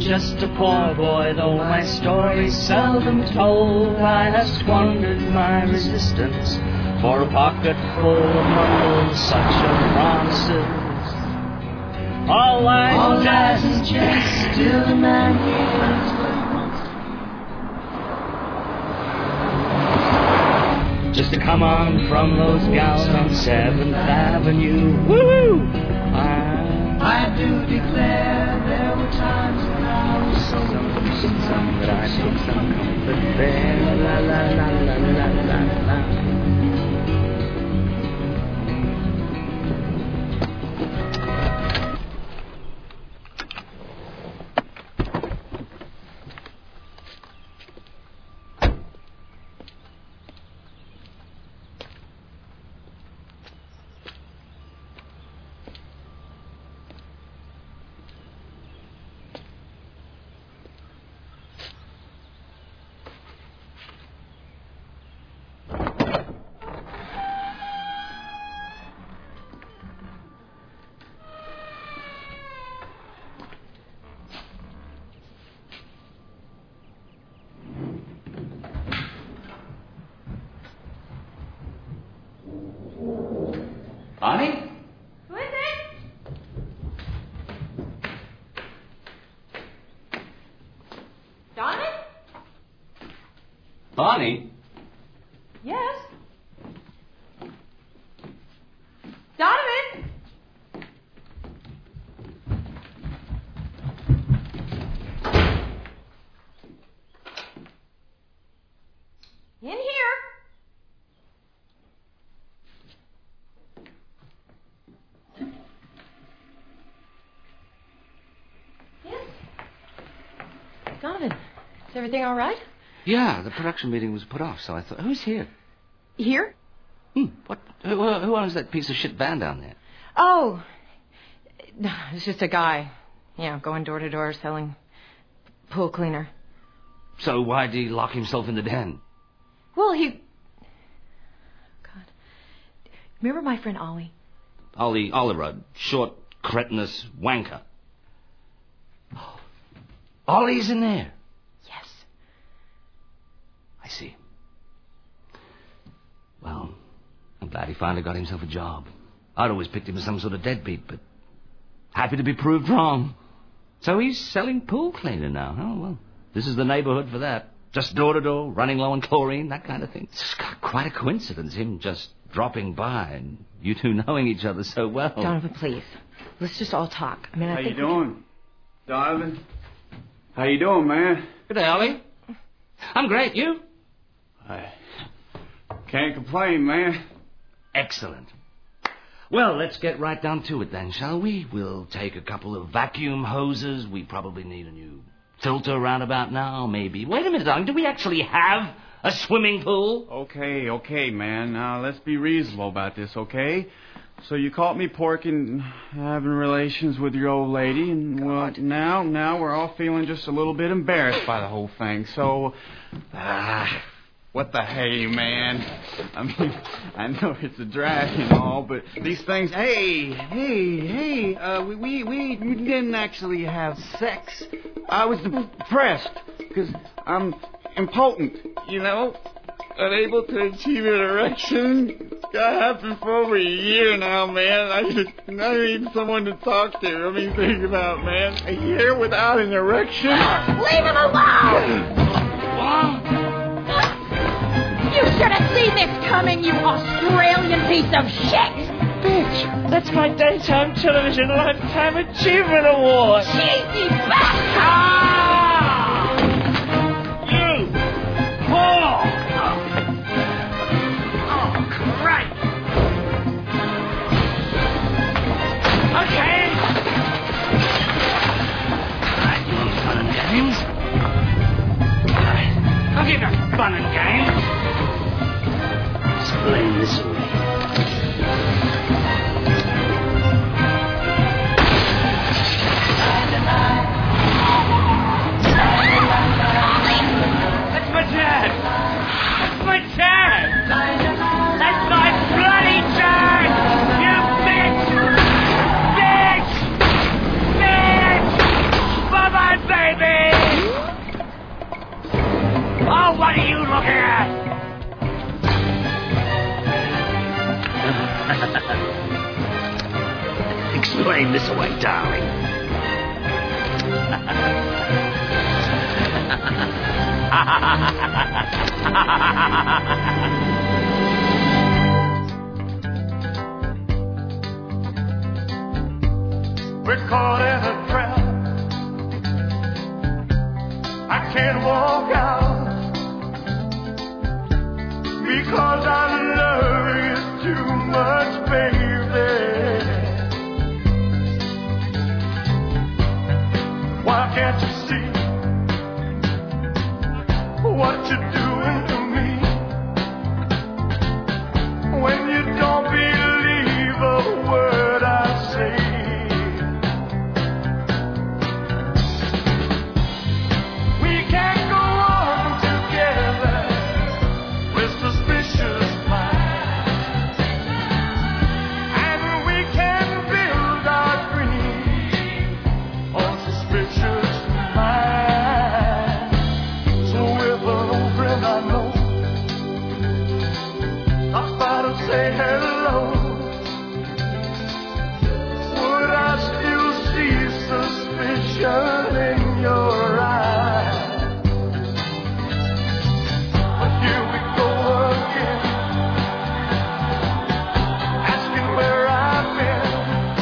just a poor boy, though my story's seldom told. I have squandered my resistance for a pocket full of mumbles such as promises. All lies and jest, still the man he just to come on from those gals on 7th Avenue. Woo-hoo! I do declare there were times when I was so lonesome that I took some comfort there. La la la la la la la. Bonnie? Who is it? Donovan? Bonnie? Yes. Donovan? In here. Donovan, is everything all right? Yeah, the production meeting was put off, so I thought, who's here? Here? What? Who owns that piece of shit van down there? Oh, it's just a guy. Yeah, going door to door selling pool cleaner. So why'd he lock himself in the den? Well, God. Remember my friend Ollie? Ollie Rudd, short, cretinous wanker. Oh, Ollie's in there. Yes. I see. Well, I'm glad he finally got himself a job. I'd always picked him as some sort of deadbeat, but happy to be proved wrong. So he's selling pool cleaner now. Oh, well, this is the neighborhood for that. Just door to door, running low on chlorine, that kind of thing. It's quite a coincidence, him just dropping by and you two knowing each other so well. Donovan, please. Let's just all talk. I mean, How you doing, Donovan? How you doing, man? Good day, Ollie. I'm great. You? I can't complain, man. Excellent. Well, let's get right down to it then, shall we? We'll take a couple of vacuum hoses. We probably need a new filter around about now, maybe. Wait a minute, darling. Do we actually have a swimming pool? Okay, man. Now, let's be reasonable about this, okay? So you caught me porking, having relations with your old lady, and well, now we're all feeling just a little bit embarrassed by the whole thing. So, what the hey, man? I mean, I know it's a drag and all, but these things. Hey, we didn't actually have sex. I was depressed because I'm impotent, you know. Unable to achieve an erection. Got happened for over a year now, man. I need someone to talk to. I mean, think about, man. A year without an erection. Leave him alone! You should have seen this coming, you Australian piece of shit! Bitch, that's my Daytime Television Lifetime Achievement Award. Cheesy bastard! You! Paul! Okay. All right, you want fun and games? All right, I'll give you fun and games. Explain this away. That's my dad. That's my dad. That's my bloody dad. You bitch. Bye-bye, baby! What are you looking at? Explain this away, darling. We're caught in a trap. I can't walk out because I love you too much, baby. Why can't you see what you're doing to me when you don't believe a word I say? We can't go on together with suspicious minds, and we can build our dreams on suspicious minds. So if an old friend I know stopped by to say hello, would I still see suspicion in your eyes? But here we go again, asking where I've been.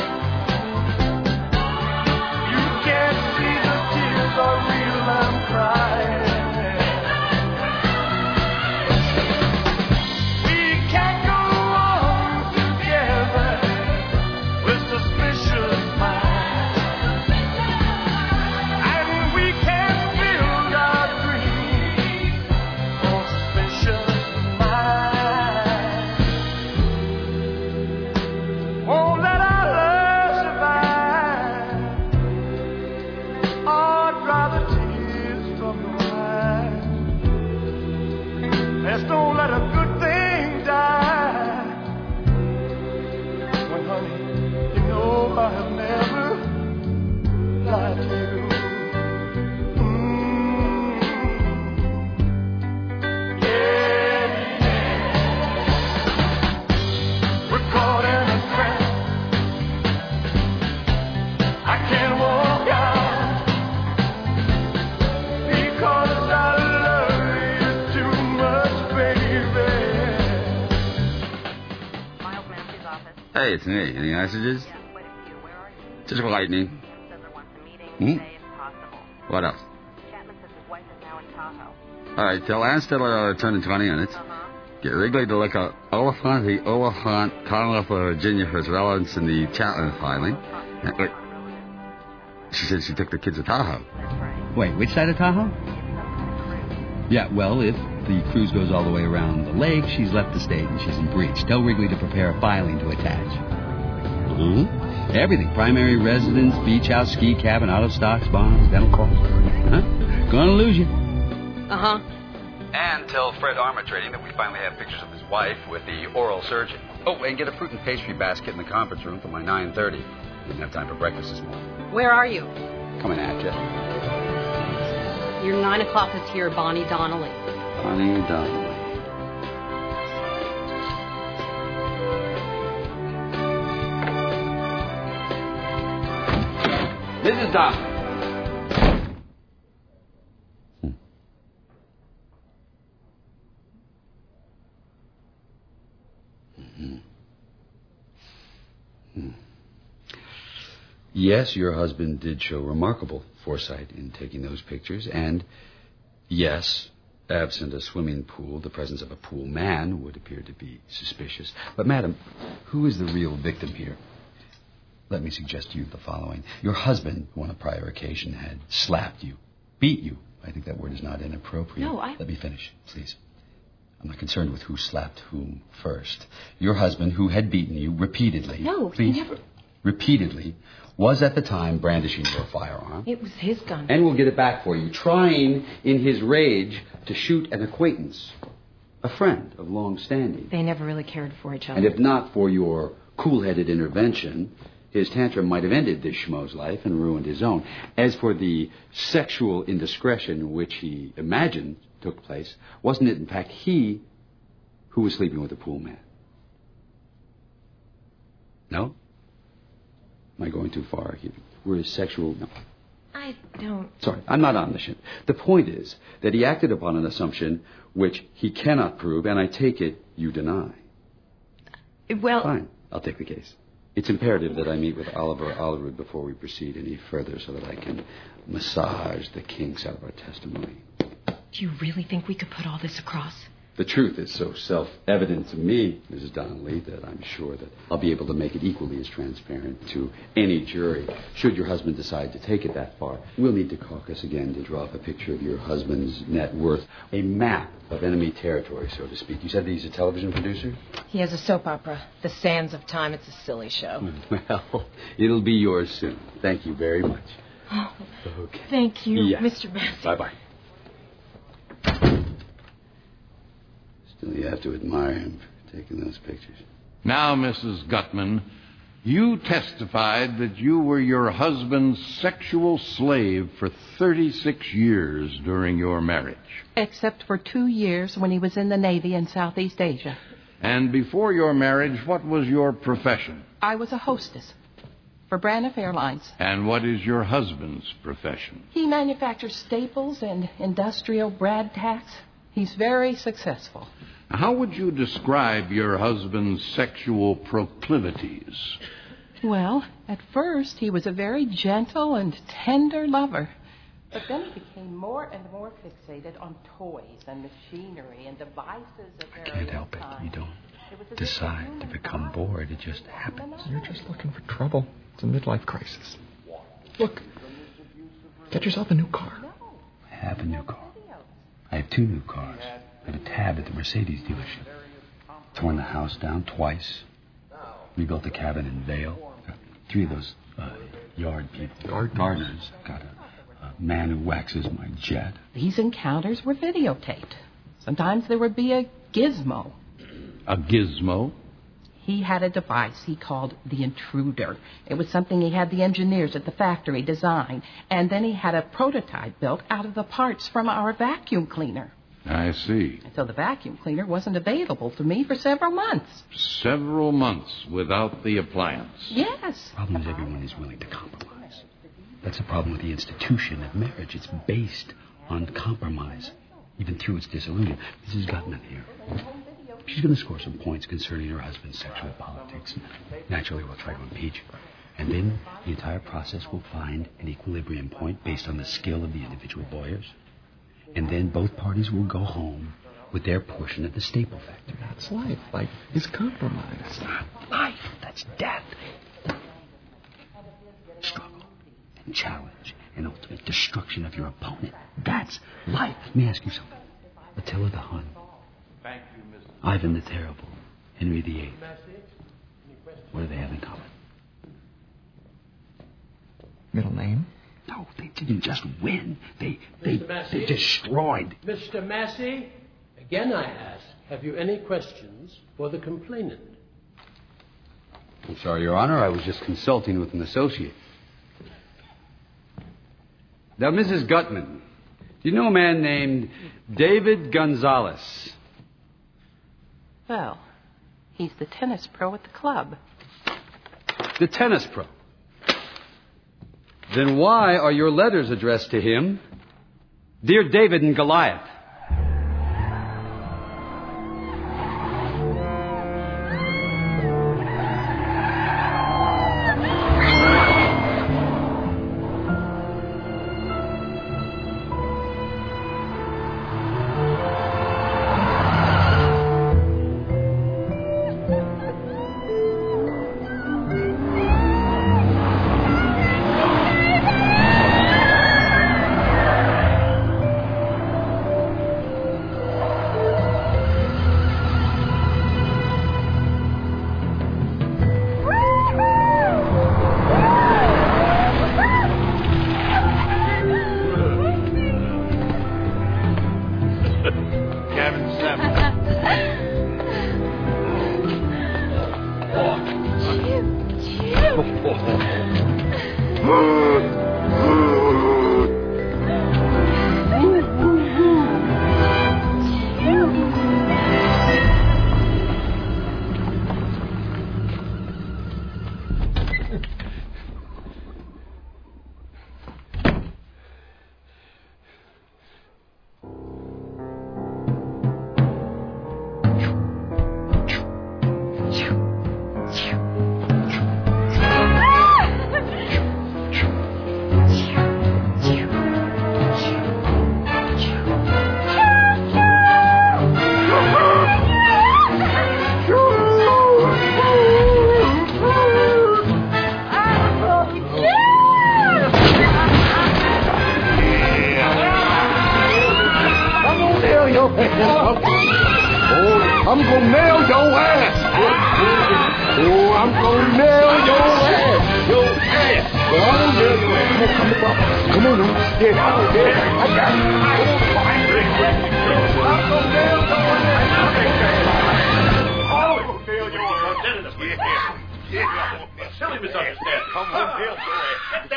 You can't see the tears are real, I'm crying. We can't go on together with suspicious minds, and we can't build our dreams on suspicious minds. Won't let our love survive or dry the tears from your eyes. Let's don't let a good thing die. When, honey, you know I have never lied to you. Yeah. We're caught in a trap. I can't walk out because I love you too much, baby. Miles Massey's office. Hey, it's me. Any messages? Yeah, quite a few. Where are you? Just lightning. Says there wants a meeting Hmm? today if possible. What else? Chapman says his wife is now in Tahoe. All right, tell Ann Stiller I'll return in 20 minutes. Get Wrigley to look at the Oliphant, Commonwealth of Virginia for its relevance in the Chapman filing. Wait. She said she took the kids to Tahoe. That's right. Wait, which side of Tahoe? Yeah, well, if the cruise goes all the way around the lake, she's left the state and she's in breach. Tell Wrigley to prepare a filing to attach. Hmm? Everything. Primary residence, beach house, ski cabin, auto stocks, bonds, dental costs. Huh? Gonna lose you. Uh-huh. And tell Fred Armour Trading that we finally have pictures of his wife with the oral surgeon. Oh, and get a fruit and pastry basket in the conference room for my 9:30. Didn't have time for breakfast this morning. Where are you? Coming at you. Your 9 o'clock is here, Bonnie Donnelly. Bonnie Donnelly. Mrs. Donnelly. Yes, your husband did show remarkable foresight in taking those pictures, and yes, absent a swimming pool, the presence of a pool man would appear to be suspicious. But, madam, who is the real victim here? Let me suggest to you the following. Your husband, on a prior occasion, had slapped you, beat you. I think that word is not inappropriate. No, Let me finish, please. I'm not concerned with who slapped whom first. Your husband, who had beaten you repeatedly... No, please, he never... repeatedly, was at the time brandishing your firearm. It was his gun. And we'll get it back for you, trying in his rage to shoot an acquaintance, a friend of long standing. They never really cared for each other. And if not for your cool-headed intervention, his tantrum might have ended this schmo's life and ruined his own. As for the sexual indiscretion which he imagined took place? Wasn't it, in fact, he who was sleeping with the pool man? No? Am I going too far here? Were sexual... No. I don't... Sorry, I'm not omniscient. The point is that he acted upon an assumption which he cannot prove, and I take it you deny. Well... Fine, I'll take the case. It's imperative that I meet with Oliver Alderwood before we proceed any further so that I can massage the kinks out of our testimony. Do you really think we could put all this across? The truth is so self-evident to me, Mrs. Donnelly, that I'm sure that I'll be able to make it equally as transparent to any jury. Should your husband decide to take it that far, we'll need to caucus again to draw up a picture of your husband's net worth, a map of enemy territory, so to speak. You said that he's a television producer? He has a soap opera, The Sands of Time. It's a silly show. Well, it'll be yours soon. Thank you very much. Oh, okay. Thank you, Yeah. Mr. Massey. Bye-bye. Still, you have to admire him for taking those pictures. Now, Mrs. Gutman, you testified that you were your husband's sexual slave for 36 years during your marriage. Except for 2 years when he was in the Navy in Southeast Asia. And before your marriage, what was your profession? I was a hostess for Braniff Airlines. And what is your husband's profession? He manufactures staples and industrial brad tacks. He's very successful. How would you describe your husband's sexual proclivities? Well, at first he was a very gentle and tender lover. But then he became more and more fixated on toys and machinery and devices of various I can't help it. kinds. You don't decide to become bored. It just happens. You're just looking for trouble. It's a midlife crisis. Look, get yourself a new car. I have a new car. I have 2 new cars. I have a tab at the Mercedes dealership. Torn the house down twice. Rebuilt the cabin in Vail. 3 of those yard people. Gardeners. Got a man who waxes my jet. These encounters were videotaped. Sometimes there would be a gizmo. A gizmo? He had a device he called the Intruder. It was something he had the engineers at the factory design. And then he had a prototype built out of the parts from our vacuum cleaner. I see. So the vacuum cleaner wasn't available to me for several months. Several months without the appliance. Yes. The problem is everyone is willing to compromise. That's the problem with the institution of marriage. It's based on compromise, even through its dissolution. Mrs. Gutman here. She's going to score some points concerning her husband's sexual politics. Naturally, we'll try to impeach her. And then the entire process will find an equilibrium point based on the skill of the individual lawyers. And then both parties will go home with their portion at the staple factory. That's life. Life is compromise. That's not life. That's death. Struggle and challenge and ultimate destruction of your opponent. That's life. Let me ask you something. Attila the Hun. Thank you, Mrs. Ivan the Terrible. Henry VIII. What do they have in common? Middle name? No, they didn't just win. They destroyed. Mr. Massey, again I ask, have you any questions for the complainant? I'm sorry, Your Honor. I was just consulting with an associate. Now, Mrs. Gutman, do you know a man named David Gonzalez? Well, he's the tennis pro at the club. The tennis pro. Then why are your letters addressed to him? Dear David and Goliath. I'm gonna nail your ass. Oh, I'm gonna nail your ass. Your ass. Well, I'm gonna nail your ass. Come on now. Yeah, I got it. I'm gonna nail your ass. Silly misunderstanding. I'm gonna nail your ass.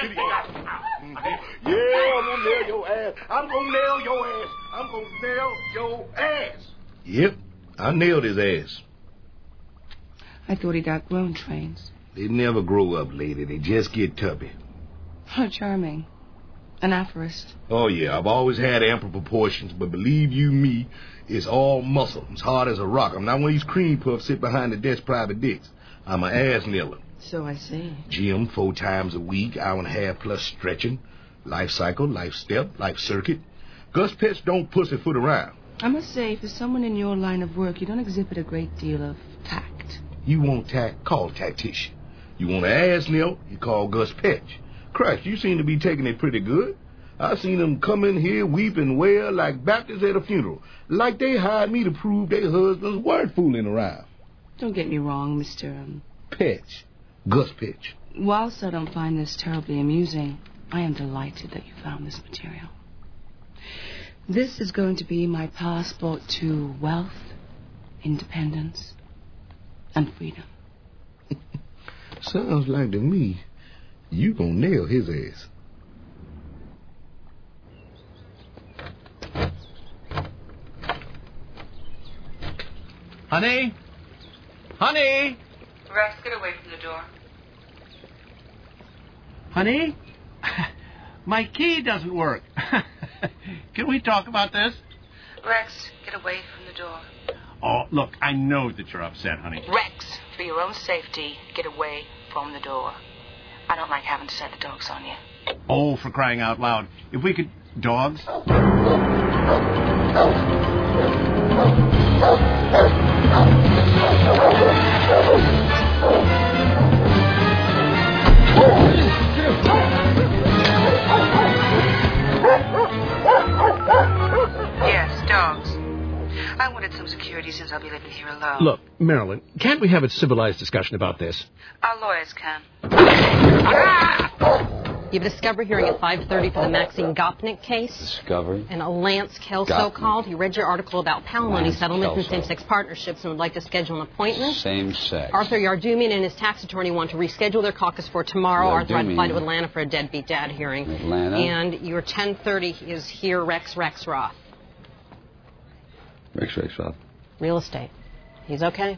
Yeah, I'm gonna nail your ass. I'm gonna nail your ass. I'm gonna nail your ass. Yep, I nailed his ass. I thought he'd outgrown trains. They never grow up, lady. They just get tubby. How charming. An aphorist. Oh, yeah, I've always had ample proportions, but believe you me, it's all muscle. It's hard as a rock. I'm not one of these cream puffs sit behind the desk private dicks. I'm an ass nailer. So I see. Gym 4 times a week, hour and a half plus stretching. Life cycle, life step, life circuit. Gus Petch don't pussyfoot around. I must say, for someone in your line of work, you don't exhibit a great deal of tact. You want tact? Call a tactician. You want an ass nail? You call Gus Petch. Christ, you seem to be taking it pretty good. I seen them come in here weep and wail like Baptists at a funeral. Like they hired me to prove their husbands weren't fooling around. Don't get me wrong, Mr. Petch. Gus Petch. Whilst I don't find this terribly amusing, I am delighted that you found this material. This is going to be my passport to wealth, independence, and freedom. Sounds like to me you gonna nail his ass. Honey? Honey? Rex, get away from the door. Honey? My key doesn't work. Can we talk about this? Rex, get away from the door. Oh, look, I know that you're upset, honey. Rex, for your own safety, get away from the door. I don't like having to set the dogs on you. Oh, for crying out loud. If we could... Dogs? Yes, dogs. I wanted some security since I'll be living here alone. Look, Marilyn, can't we have a civilized discussion about this? Our lawyers can. You have a discovery hearing at 5:30 for the Maxine Gopnik case. Discovery? And a Lance Kelso Gopnik. called. He read your article about palimony Lance settlements and Kelso. same-sex partnerships and would like to schedule an appointment. Same sex. Arthur Yardumian and his tax attorney want to reschedule their caucus for tomorrow. Arthur had to fly to Atlanta for a deadbeat dad hearing. Atlanta? And your 10:30 is here, Rex Roth. Rex Roth. Real estate. He's okay?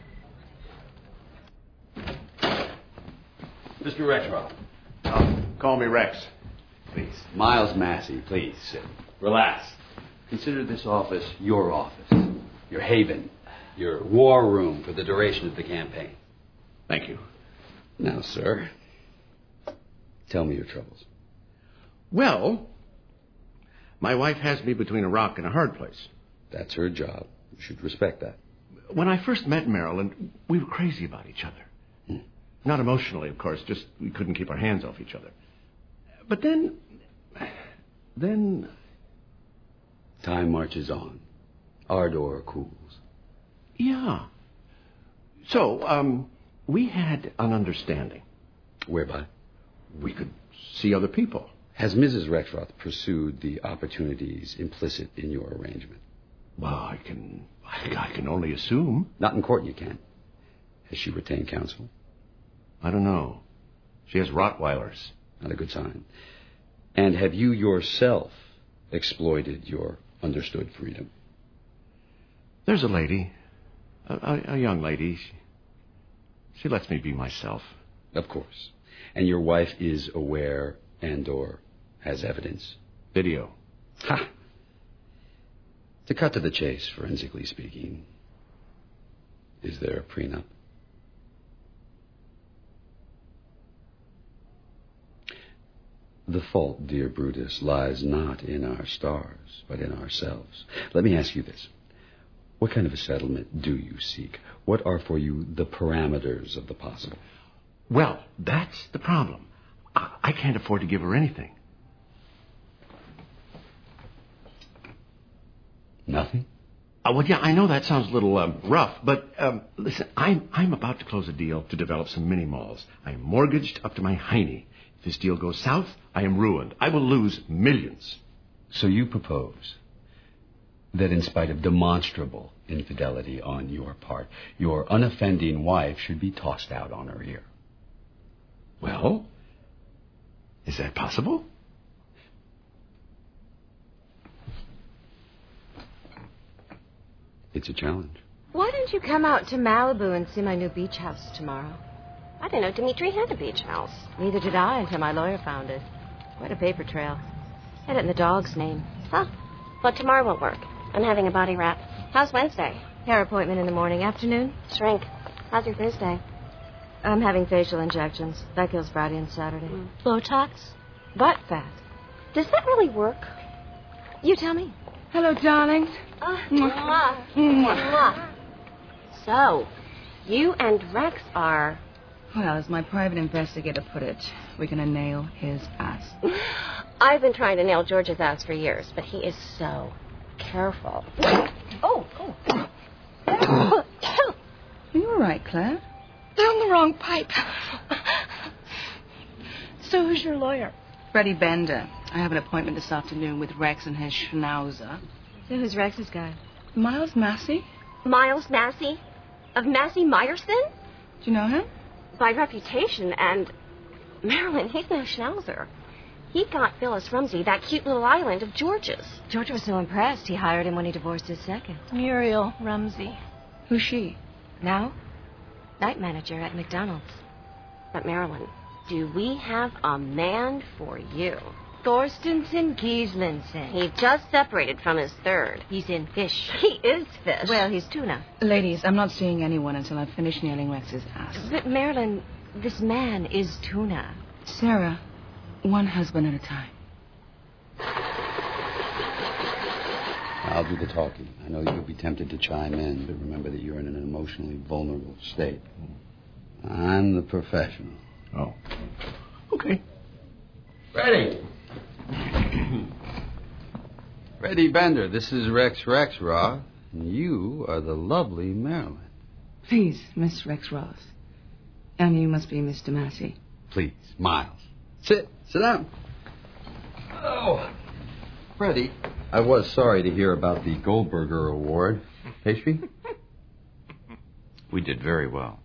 Mr. Rexroth. Call me Rex. Please. Miles Massey, please sit. Relax. Consider this office your office, your haven, your war room for the duration of the campaign. Thank you. Now, sir, tell me your troubles. Well, my wife has me between a rock and a hard place. That's her job. You should respect that. When I first met Marilyn, we were crazy about each other. Not emotionally, of course, just we couldn't keep our hands off each other. But then... Time marches on. Ardor cools. Yeah. So, we had an understanding. Whereby? We could see other people. Has Mrs. Rexroth pursued the opportunities implicit in your arrangement? Well, I can only assume. Not in court you can't. Has she retained counsel? I don't know. She has Rottweilers. Not a good sign. And have you yourself exploited your understood freedom? There's a lady. A young lady. She lets me be myself. Of course. And your wife is aware and/or has evidence? Video. Ha! To cut to the chase, forensically speaking, is there a prenup? The fault, dear Brutus, lies not in our stars, but in ourselves. Let me ask you this. What kind of a settlement do you seek? What are for you the parameters of the possible? Well, that's the problem. I can't afford to give her anything. Nothing? Well, yeah, I know that sounds a little rough, but listen, I'm about to close a deal to develop some mini-malls. I am mortgaged up to my hiney. If this deal goes south, I am ruined. I will lose millions. So you propose that in spite of demonstrable infidelity on your part, your unoffending wife should be tossed out on her ear. Well, is that possible? It's a challenge. Why don't you come out to Malibu and see my new beach house tomorrow? I didn't know Dimitri had a beach house. Neither did I until my lawyer found it. Quite a paper trail. Had it in the dog's name. Huh. But tomorrow won't work. I'm having a body wrap. How's Wednesday? Hair appointment in the morning. Afternoon? Shrink. How's your Thursday? I'm having facial injections. That kills Friday and Saturday. Botox? Butt fat. Does that really work? You tell me. Hello, darlings. Mwah. Mwah. So, you and Rex are... Well, as my private investigator put it, we're going to nail his ass. I've been trying to nail George's ass for years, but he is so careful. Oh. Are you all right, Claire? Down the wrong pipe. So who's your lawyer? Freddie Bender. I have an appointment this afternoon with Rex and his schnauzer. So who's Rex's guy? Miles Massey. Miles Massey? Of Massey Meyerson? Do you know him? By reputation, and... Marilyn, he's no schnauzer. He got Phyllis Rumsey that cute little island of George's. George was so impressed, he hired him when he divorced his second. Muriel Rumsey. Who's she? Now, night manager at McDonald's. But Marilyn, do we have a man for you? Thorstensen Gieslinson. He just separated from his third. He's in fish. He is fish. Well, he's tuna. Ladies, I'm not seeing anyone until I've finished nailing Rex's ass. But, Marilyn, this man is tuna. Sarah, one husband at a time. I'll do the talking. I know you'll be tempted to chime in, but remember that you're in an emotionally vulnerable state. I'm the professional. Oh. Okay. Ready. Freddie Bender, this is Rex Rexroth, and you are the lovely Marilyn. Please, Miss Rex Ross. And you must be Mr. Massey. Please, Miles. Sit down. Oh. Freddie, I was sorry to hear about the Goldberger Award. Pastry? We did very well.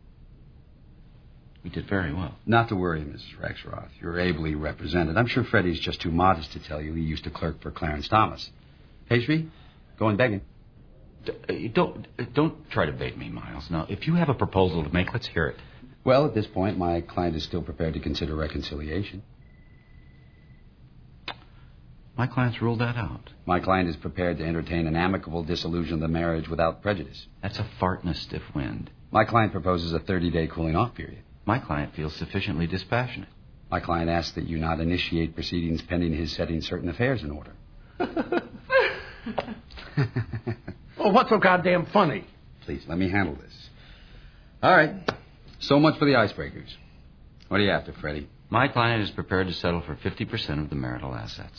Not to worry, Mrs. Rexroth. You're ably represented. I'm sure Freddie's just too modest to tell you he used to clerk for Clarence Thomas. Pastry? Going begging. Don't try to bait me, Miles. Now, if you have a proposal to make, let's hear it. Well, at this point, my client is still prepared to consider reconciliation. My client's ruled that out. My client is prepared to entertain an amicable dissolution of the marriage without prejudice. That's a fart in a stiff wind. My client proposes a 30-day cooling-off period. My client feels sufficiently dispassionate. My client asks that you not initiate proceedings pending his setting certain affairs in order. Well, what's so goddamn funny? Please, let me handle this. All right. So much for the icebreakers. What are you after, Freddie? My client is prepared to settle for 50% of the marital assets.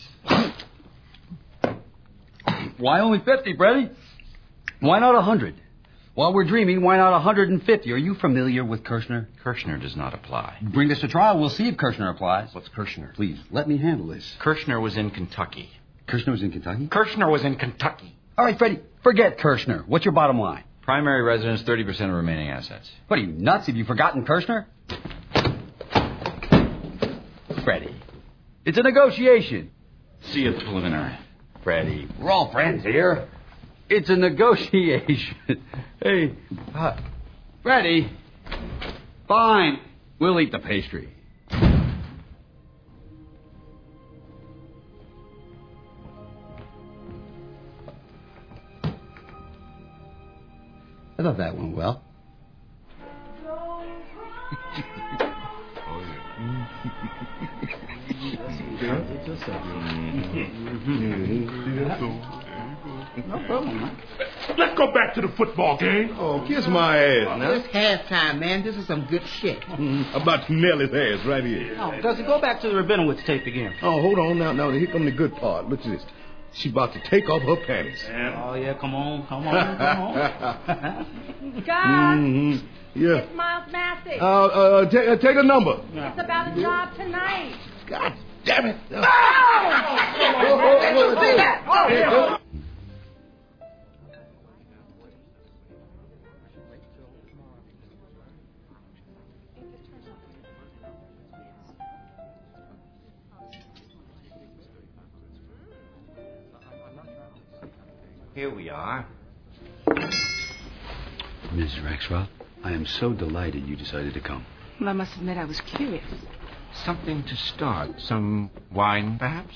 Why only 50, Freddie? Why not 100? While we're dreaming, why not 150? Are you familiar with Kirshner? Kirshner does not apply. Bring this to trial. We'll see if Kirshner applies. What's Kirshner? Please, let me handle this. Kirshner was in Kentucky. Kirshner was in Kentucky? Kirshner was in Kentucky. All right, Freddie, forget Kirshner. What's your bottom line? Primary residence, 30% of remaining assets. What are you, nuts? Have you forgotten Kirshner? Freddie, it's a negotiation. See you at the preliminary. Freddie, we're all friends here. It's a negotiation. Hey, Freddie, fine. We'll eat the pastry. I thought that went well. No problem, man. Let's go back to the football game. Oh, kiss my ass now. It's halftime, man. This is some good shit. I'm about to nail his ass right here. Oh, does it go back to the Rabinowitz tape again? Oh, hold on now. Now, here come the good part. Look at this. She about to take off her panties. Oh, yeah, come on. Gus! Yeah. It's Miles Massey. Take a number. It's about a job tonight. God damn it. Did you see that? Oh, yeah. Here we are. Ms. Rexroth, I am so delighted you decided to come. Well, I must admit I was curious. Something to start. Some wine, perhaps?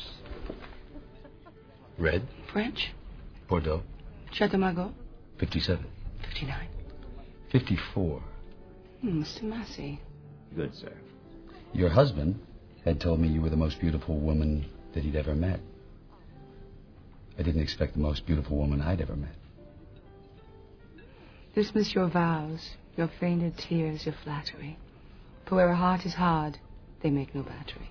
Red? French? Bordeaux? Chateau Margaux? 57. 59. 54. Mr. Massey. Good, sir. Your husband had told me you were the most beautiful woman that he'd ever met. I didn't expect the most beautiful woman I'd ever met. Dismiss your vows, your feigned tears, your flattery. For where a heart is hard, they make no battery.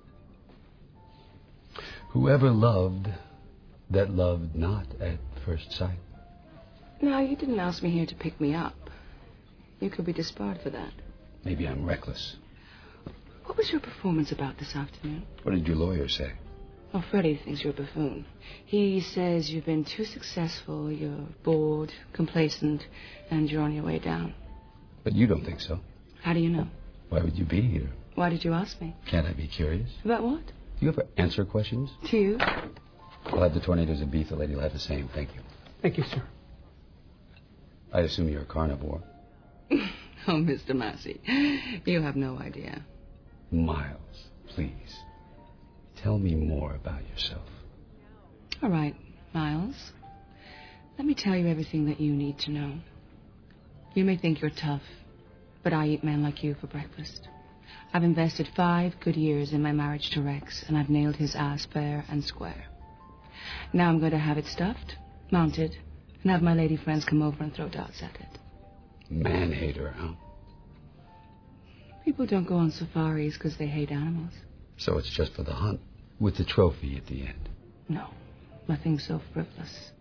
Whoever loved that loved not at first sight. Now, you didn't ask me here to pick me up. You could be disbarred for that. Maybe I'm reckless. What was your performance about this afternoon? What did your lawyer say? Well, Freddie thinks you're a buffoon. He says you've been too successful, you're bored, complacent, and you're on your way down. But you don't think so. How do you know? Why would you be here? Why did you ask me? Can't I be curious? About what? Do you ever answer questions? To you? I'll have the tornadoes of beef. The lady will have the same. Thank you. Thank you, sir. I assume you're a carnivore. Oh, Mr. Massey, you have no idea. Miles, please. Tell me more about yourself. All right, Miles. Let me tell you everything that you need to know. You may think you're tough, but I eat men like you for breakfast. I've invested 5 good years in my marriage to Rex, and I've nailed his ass fair and square. Now I'm going to have it stuffed, mounted, and have my lady friends come over and throw darts at it. Man-hater, huh? People don't go on safaris because they hate animals. So it's just for the hunt, with the trophy at the end. No, nothing so frivolous.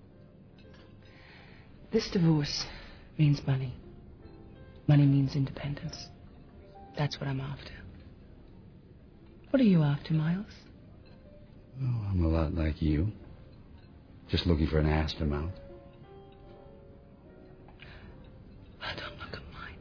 This divorce means money. Money means independence. That's what I'm after. What are you after, Miles? Oh, I'm a lot like you. Just looking for an ass to mount. Oh, don't look at mine.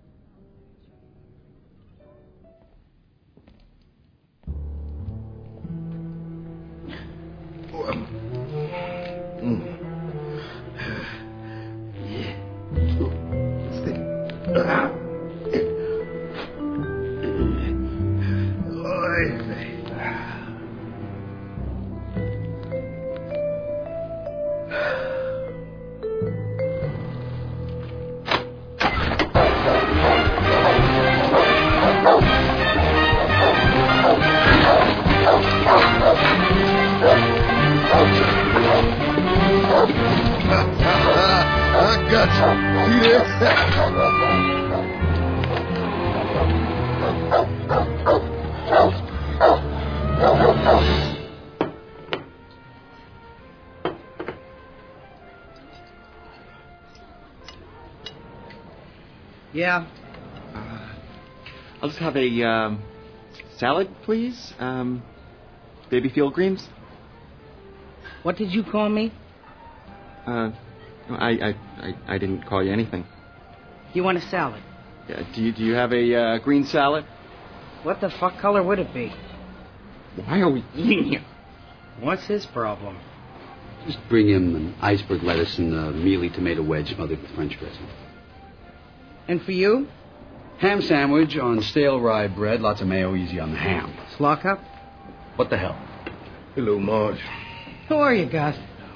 I got you. See that? Yeah. I'll just have a salad, please. Baby field greens. What did you call me? I didn't call you anything. You want a salad? Yeah, do you have a green salad? What the fuck color would it be? Why are we eating here? What's his problem? Just bring him an iceberg lettuce and a mealy tomato wedge smothered with French dressing. And for you? Ham sandwich on stale rye bread, lots of mayo, easy on the ham. Slaw cup? What the hell? Hello, Marge. Who are you, Gus?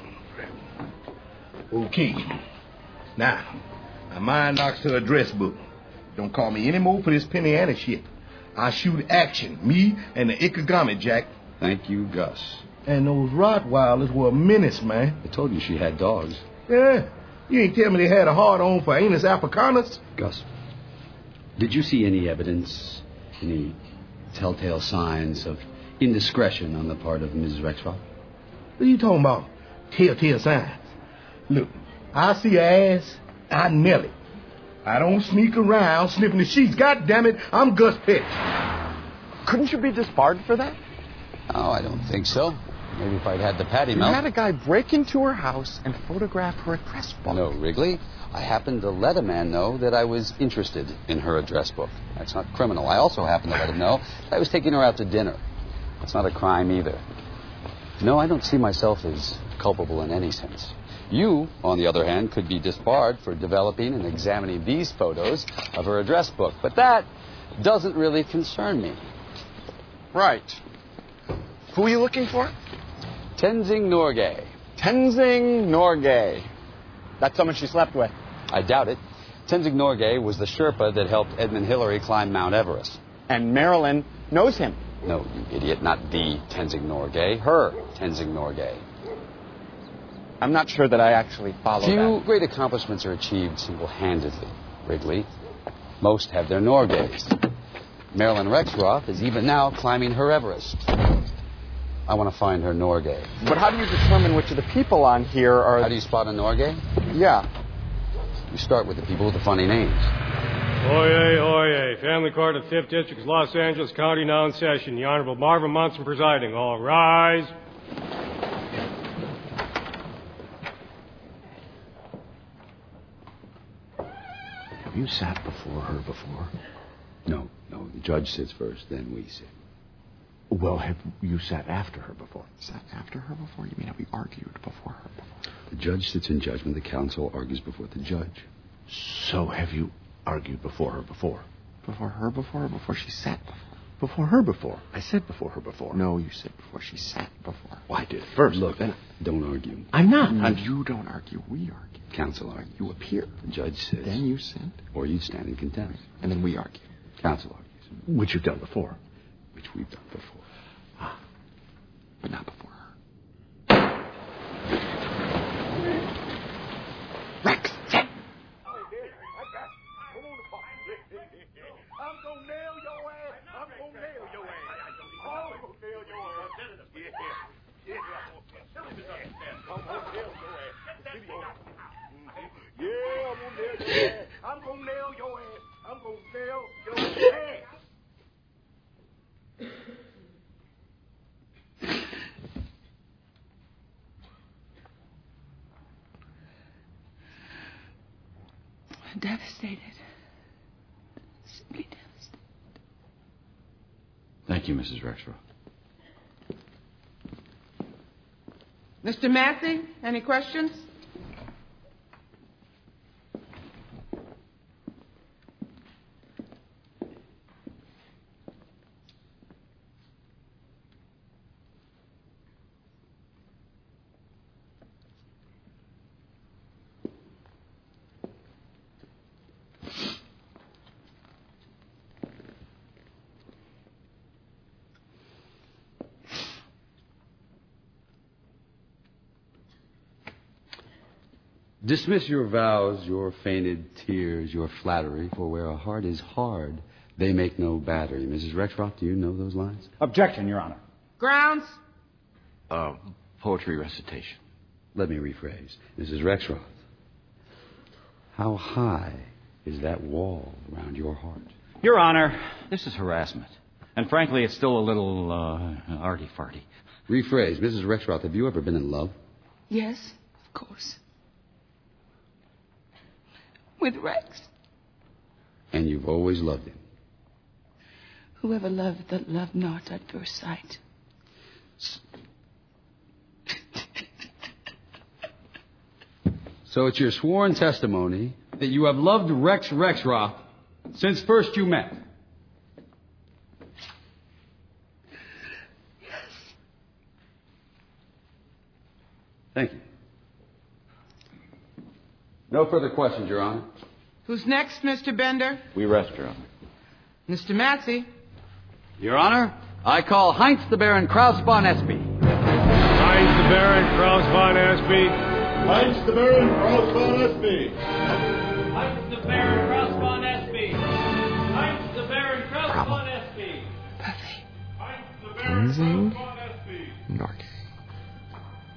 Okay. Now, my mind knocks to address book. Don't call me anymore for this Penny Anna shit. I shoot action, me and the Ikegami Jack. Thank you, Gus. And those Rottweilers were a menace, man. I told you she had dogs. Yeah. You ain't tell me they had a hard-on for Anus Africanus? Gus, did you see any evidence, any telltale signs of indiscretion on the part of Mrs. Rexroth? What are you talking about? Telltale signs. Look, I see an ass, I nail it. I don't sneak around sniffing the sheets. God damn it, I'm Gus Petch. Couldn't you be disbarred for that? Oh, I don't think so. Maybe if I'd had the patty You melt. had a guy break into her house and photograph her address book. No, Wrigley. I happened to let a man know that I was interested in her address book. That's not criminal. I also happened to let him know that I was taking her out to dinner. That's not a crime either. No, I don't see myself as culpable in any sense. You, on the other hand, could be disbarred for developing and examining these photos of her address book. But that doesn't really concern me. Right. Who are you looking for? Tenzing Norgay. Tenzing Norgay. That's someone she slept with. I doubt it. Tenzing Norgay was the Sherpa that helped Edmund Hillary climb Mount Everest. And Marilyn knows him. No, you idiot, not the Tenzing Norgay. Her Tenzing Norgay. I'm not sure that I actually follow Few that. great accomplishments are achieved single-handedly, Wrigley. Most have their Norgays. Marilyn Rexroth is even now climbing her Everest. I want to find her Norgay. But how do you determine which of the people on here are... How do you spot a Norgay? Yeah. You start with the people with the funny names. Oyez, oyez. Family Court of 5th District, Los Angeles County now in session. The Honorable Marvin Munson presiding. All rise. Have you sat before her before? No. The judge sits first, then we sit. Well, have you sat after her before? Sat after her before? You mean have we argued before her before? The judge sits in judgment. The counsel argues before the judge. So have you argued before her before? Before her before or before she sat before? Before her before. I said before her before. No, you said before she sat before. Well, I did it first. Look, then don't argue. I'm not. You don't argue. We argue. Counsel argues. You appear. The judge sits. Then you sit. Or you stand in contempt. And then we argue. Counsel argues. Which you've done before. Which we've done before. But not before her. Rex, sit! I'm gonna nail your ass. I'm gonna nail your ass. I'm gonna nail your ass. Yeah. I'm gonna nail your ass. Yeah, I'm gonna nail your ass. I'm gonna nail your ass. I'm gonna nail your ass. Devastated. Simply devastated. Thank you, Mrs. Rexroth. Mr. Massey, any questions? Dismiss your vows, your feigned tears, your flattery, for where a heart is hard, they make no battery. Mrs. Rexroth, do you know those lines? Objection, Your Honor. Grounds? Poetry recitation. Let me rephrase. Mrs. Rexroth, how high is that wall around your heart? Your Honor, this is harassment. And frankly, it's still a little, arty-farty. Rephrase. Mrs. Rexroth, have you ever been in love? Yes, of course. With Rex. And you've always loved him? Whoever loved that loved not at first sight. So it's your sworn testimony that you have loved Rex Rexroth since first you met? Yes. Thank you. No further questions, Your Honor. Who's next, Mr. Bender? We rest, Your Honor. Mr. Massey. Your Honor, I call Heinz the Baron Kraus von Espy. Heinz the Baron Kraus von Espy. Heinz the Baron Kraus von Espy. Heinz the Baron Kraus von Espy. Heinz the Baron Kraus von Espy. Tenzing Norgay.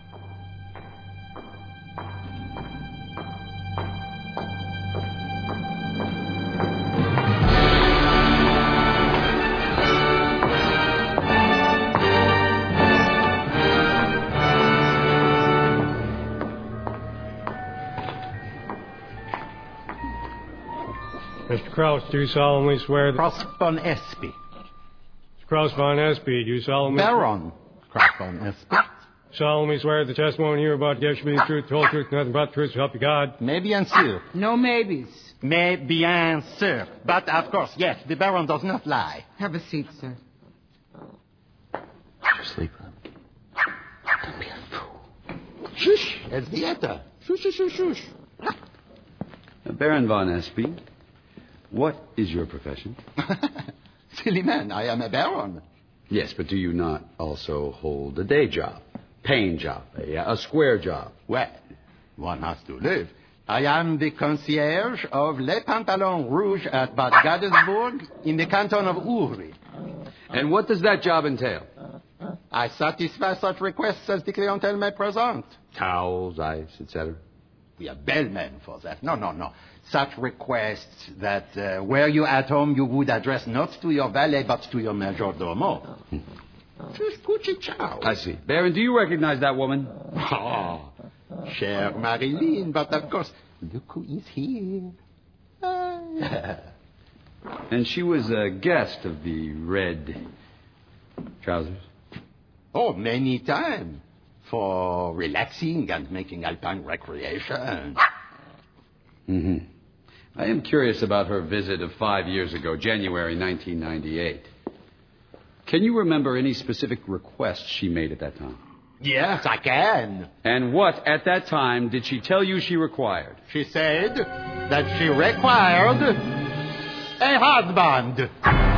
Mr. Kraus, do you solemnly swear that... Kraus von Espy. Kraus von Espy, do you solemnly... Baron Kraus von Espy. Solemnly swear the testimony you are about to give shall be the truth, the whole truth, nothing but the truth, so help you God. Mais bien sûr. No maybes. Mais bien sûr. But, of course, yes, the Baron does not lie. Have a seat, sir. Did you sleep with him? Don't be a fool. Shush, Elzbieta. Shush, shush, shush, shush. Baron von Espy, what is your profession? Silly man, I am a baron. Yes, but do you not also hold a day job, paying job, a square job? Well, one has to live. I am the concierge of Les Pantalons Rouges at Bad Godesburg in the canton of Uri. And what does that job entail? I satisfy such requests as the clientele may present. Towels, ice, etc. We are bellmen for that. No. Such requests that were you at home, you would address not to your valet, but to your majordomo. Just Gucci chow. I see. Baron, do you recognize that woman? Oh, chère Marilyn, but of course, look who is here. And she was a guest of the red trousers? Oh, many times. For relaxing and making alpine recreation. Mm-hmm. I am curious about her visit of 5 years ago, January 1998. Can you remember any specific requests she made at that time? Yes, I can. And what, at that time, did she tell you she required? She said that she required a husband.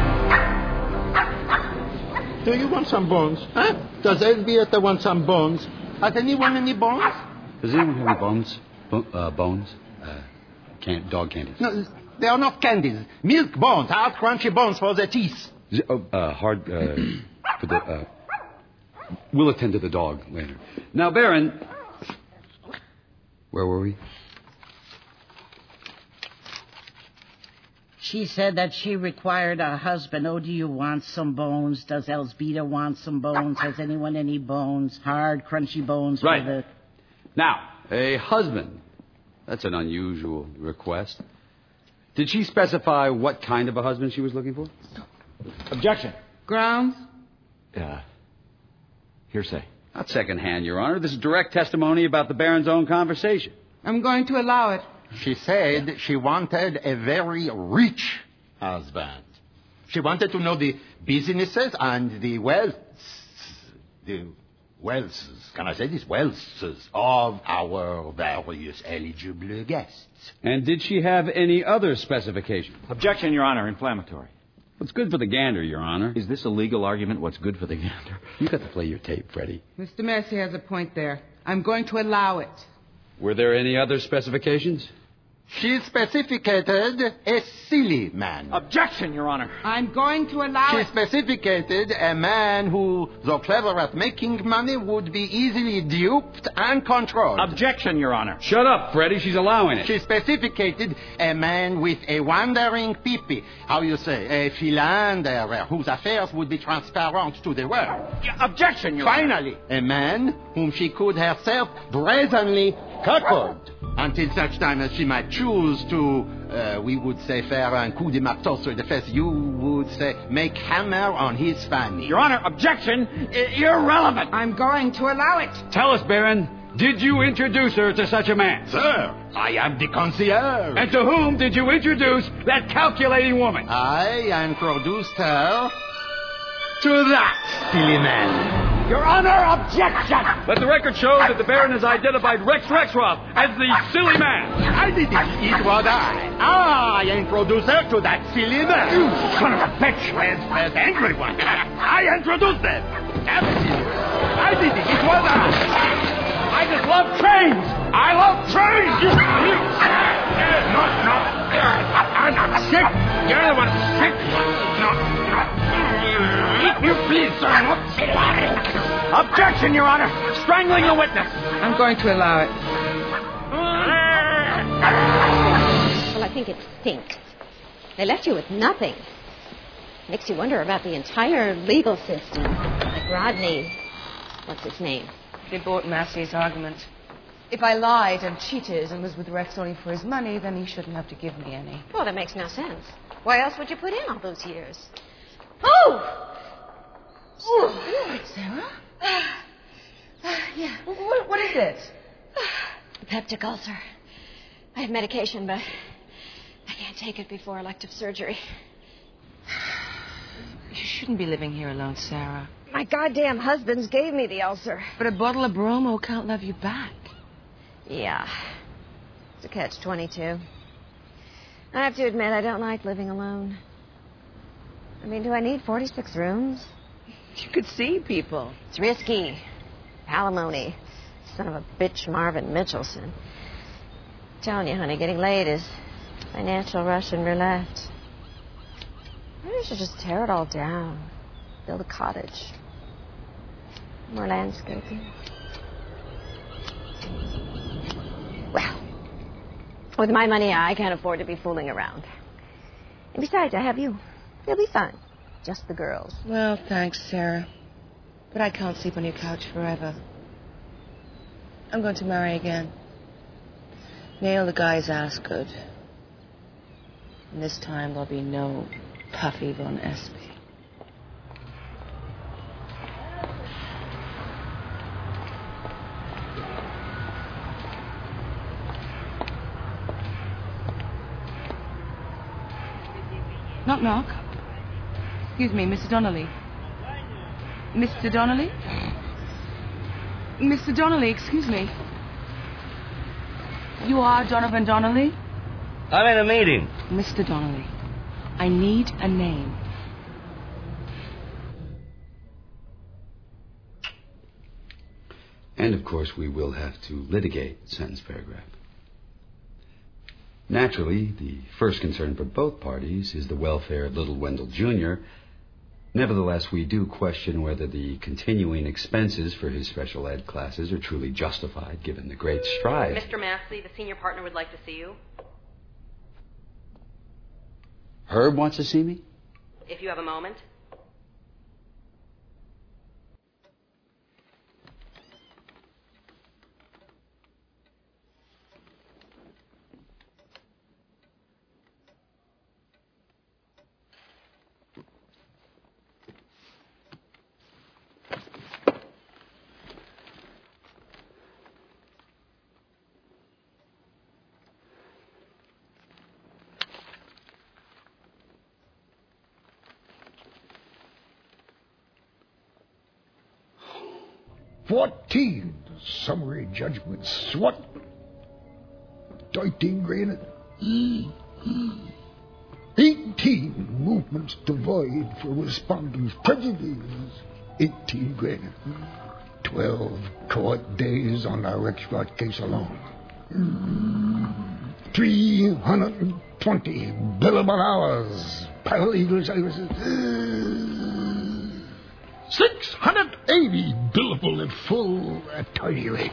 Do you want some bones? Huh? Does Elzbieta want some bones? Has anyone any bones? Does anyone have any bones? Bones? Dog candies. No, they are not candies. Milk bones, hard, crunchy bones for the teeth. Hard, for the, we'll attend to the dog later. Now, Baron, where were we? She said that she required a husband. Oh, do you want some bones? Does Elzbieta want some bones? Has anyone any bones? Hard, crunchy bones? Right. For the... Now, a husband. That's an unusual request. Did she specify what kind of a husband she was looking for? Objection. Grounds? Hearsay. Not secondhand, Your Honor. This is direct testimony about the Baron's own conversation. I'm going to allow it. She said she wanted a very rich husband. She wanted to know the businesses and the wealths. Can I say this? Wealths of our various eligible guests. And did she have any other specifications? Objection, Your Honor. Inflammatory. What's good for the gander, Your Honor? Is this a legal argument? What's good for the gander? You got to play your tape, Freddie. Mr. Massey has a point there. I'm going to allow it. Were there any other specifications? She specificated a silly man. Objection, Your Honor. I'm going to allow She it. specificated a man who, though clever at making money, would be easily duped and controlled. Objection, Your Honor. Shut up, Freddie. She's allowing it. She specificated a man with a wandering peepee. How you say? A philanderer whose affairs would be transparent to the world. Objection, Your Honor. Finally, a man whom she could herself brazenly cuckold until such time as she might choose to, we would say, faire un coup de marteau sur the face. You would say, make hammer on his fanny. Your Honor, objection. Irrelevant. I'm going to allow it. Tell us, Baron, did you introduce her to such a man? Sir, I am the concierge. And to whom did you introduce that calculating woman? I introduced her to that silly man. Your Honor, objection! Let the record show that the Baron has identified Rex Rexroth as the silly man. I did it. It was I introduced her to that silly man. You son of a bitch! That angry one. I introduced them. I did it. It was I just love trains! I love trains! No. I'm not sick. You're the one sick. No. You please, sir. Objection, Your Honor. Strangling the witness. I'm going to allow it. Well, I think it stinks. They left you with nothing. Makes you wonder about the entire legal system. Like Rodney, what's his name? They bought Massey's argument. If I lied and cheated and was with Rex only for his money, then he shouldn't have to give me any. Well, that makes no sense. Why else would you put in all those years? Oh! Oh, Sarah? Yeah. What is it? Peptic ulcer. I have medication, but I can't take it before elective surgery. You shouldn't be living here alone, Sarah. My goddamn husband's gave me the ulcer. But a bottle of bromo can't love you back. Yeah. It's a catch-22. I have to admit, I don't like living alone. I mean, do I need 46 rooms? You could see people. It's risky. Alimony. Son of a bitch, Marvin Mitchelson. I'm telling you, honey, getting laid is financial Russian roulette. Maybe I should just tear it all down. Build a cottage. More landscaping. Well, with my money, I can't afford to be fooling around. And besides, I have you. It'll be fun. Just the girls. Well, thanks, Sarah. But I can't sleep on your couch forever. I'm going to marry again. Nail the guy's ass good. And this time there'll be no Puffy von Espy. Knock, knock. Excuse me, Mr. Donnelly. Mr. Donnelly? Mr. Donnelly, excuse me. You are Donovan Donnelly? I'm in a meeting. Mr. Donnelly, I need a name. And, of course, we will have to litigate the sentence paragraph. Naturally, the first concern for both parties is the welfare of little Wendell Jr. Nevertheless, we do question whether the continuing expenses for his special ed classes are truly justified, given the great strides. Mr. Massey, the senior partner would like to see you. Herb wants to see me? If you have a moment. $14 summary judgment SWAT. 13 granted. 18 movements to void for respondents' prejudice. 18 granted. 12 court days on the Rexroth case alone. 320 billable hours. Paralegal services. 680 billable at full attorney rate.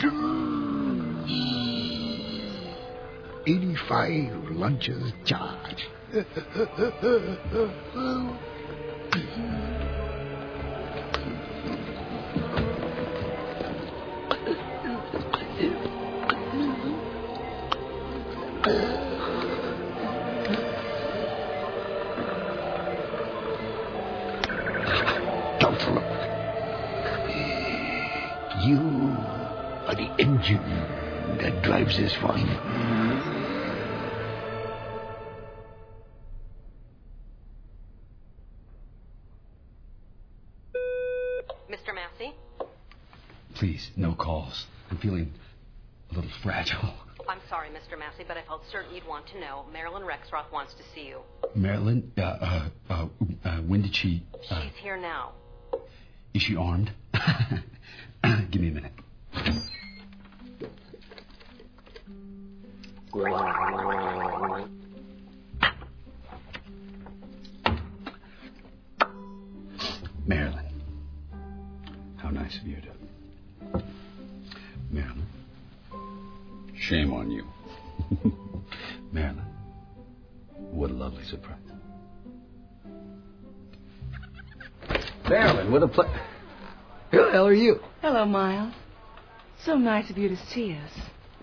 85 lunches charged. Counselor, you are the engine that drives this farm. Mr. Massey? Please, no calls. I'm feeling a little fragile. I'm sorry, Mr. Massey, but I felt certain you'd want to know. Marilyn Rexroth wants to see you. Marilyn? When did she... She's here now. Is she armed? Give me a minute. Marilyn. How nice of you to... Marilyn. Shame on you. Marilyn. What a lovely surprise. Marilyn, what a Who the hell are you? Hello, Miles. So nice of you to see us.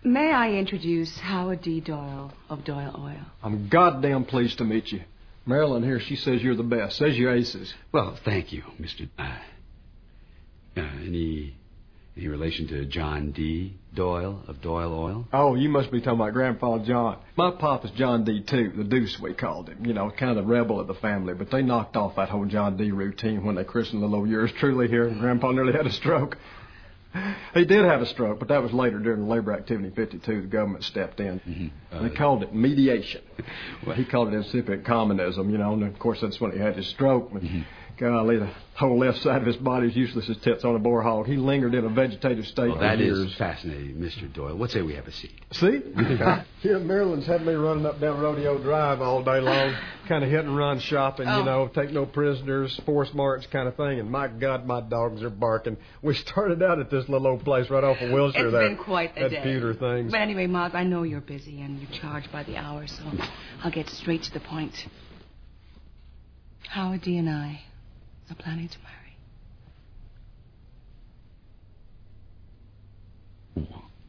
May I introduce Howard D. Doyle of Doyle Oil? I'm goddamn pleased to meet you. Marilyn here, she says you're the best. Says you're aces. Well, thank you, Mr. Any relation to John D. Doyle of Doyle Oil? Oh, you must be talking about Grandpa John. My papa's John D. too, the Deuce we called him. You know, kind of the rebel of the family. But they knocked off that whole John D. routine when they christened little old yours truly here, and Grandpa nearly had a stroke. He did have a stroke, but that was later during the labor activity in 52. The government stepped in. They called it mediation. Well, he called it incipient communism, you know, and of course that's when he had his stroke. Golly, the whole left side of his body is useless as tits on a boar hog. He lingered in a vegetative state for that years. Is fascinating, Mr. Doyle. What say we have a seat? See? Here, Marilyn's had me running up down Rodeo Drive all day long, kind of hit and run shopping, you know, take no prisoners, force march kind of thing. And my God, my dogs are barking. We started out at this little old place right off of Wilshire there. It's been quite a day. Pewter things. But anyway, Miles, I know you're busy and you charge by the hour, so I'll get straight to the point. Howard D. and I are planning to marry.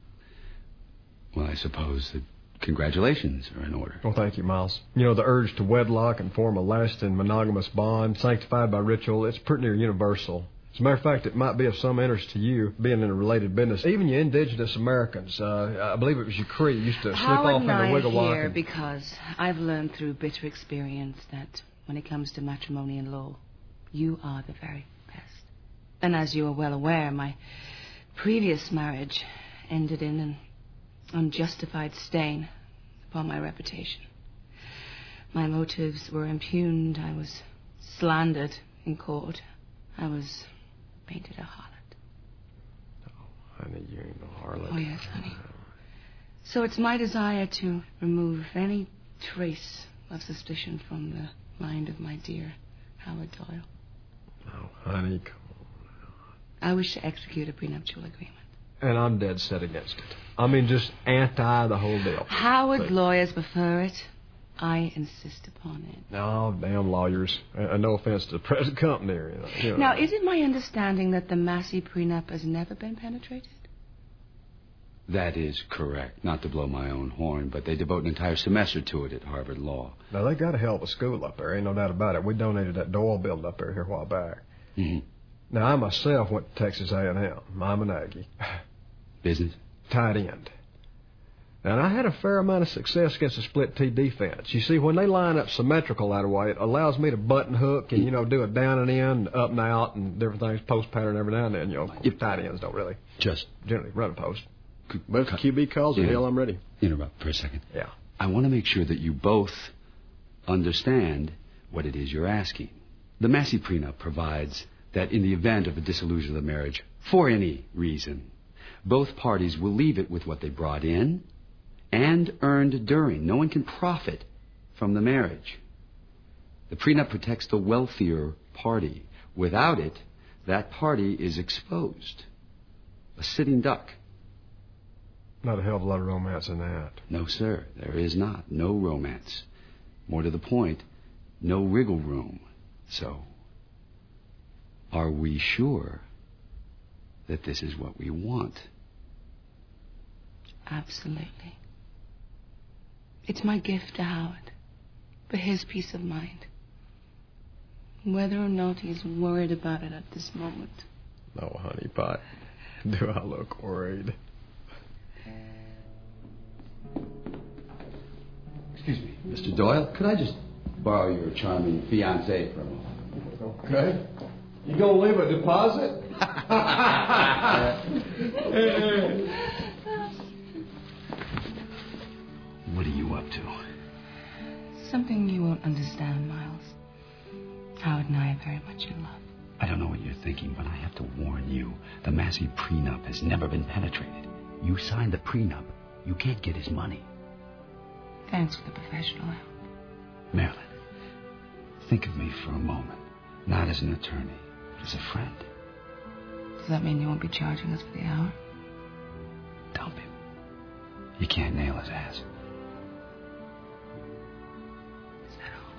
Well, I suppose that congratulations are in order. Well, thank you, Miles. You know, the urge to wedlock and form a lasting monogamous bond, sanctified by ritual, it's pretty near universal. As a matter of fact, it might be of some interest to you, being in a related business. Even you indigenous Americans, I believe it was your Cree, used to slip off in the Wigglewog. Here because I've learned through bitter experience that when it comes to matrimony and law, you are the very best. And as you are well aware, my previous marriage ended in an unjustified stain upon my reputation. My motives were impugned. I was slandered in court. I was painted a harlot. Oh, honey, you ain't no harlot. Oh, yes, honey. So it's my desire to remove any trace of suspicion from the mind of my dear Howard Doyle. Oh, honey, come on. I wish to execute a prenuptial agreement. And I'm dead set against it. I mean, just anti the whole deal. Howard's lawyers prefer it. I insist upon it. No, damn lawyers. No offense to the present company. You know. Now, is it my understanding that the Massey prenup has never been penetrated? That is correct. Not to blow my own horn, but they devote an entire semester to it at Harvard Law. Now, they got a hell of a school up there. Ain't no doubt about it. We donated that Doyle building up there here a while back. Mm-hmm. Now, I myself went to Texas A&M. I'm an Aggie. Business? Tight end. And I had a fair amount of success against the split T defense. You see, when they line up symmetrical that way, it allows me to button hook and, you know, do a down and in, up and out, and different things, post pattern every now and then. You know, tight ends don't really just generally run a post. But if the QB calls it, hell, I'm ready. Interrupt for a second. Yeah. I want to make sure that you both understand what it is you're asking. The Massey prenup provides that in the event of a dissolution of the marriage, for any reason, both parties will leave it with what they brought in and earned during. No one can profit from the marriage. The prenup protects the wealthier party. Without it, that party is exposed. A sitting duck. Not a hell of a lot of romance in that. No, sir, there is not. No romance. More to the point, no wriggle room. So, are we sure that this is what we want? Absolutely. It's my gift to Howard, for his peace of mind. Whether or not he's worried about it at this moment. No, honey pot. Do I look worried? Excuse me, Mr. Doyle, could I just borrow your charming fiancée for a moment? Okay. You gonna leave a deposit? What are you up to? Something you won't understand, Miles. Howard and I are very much in love. I don't know what you're thinking, but I have to warn you. The Massey prenup has never been penetrated. You signed the prenup. You can't get his money. Thanks for the professional help. Marilyn, think of me for a moment. Not as an attorney, but as a friend. Does that mean you won't be charging us for the hour? Dump him. You can't nail his ass. Is that all?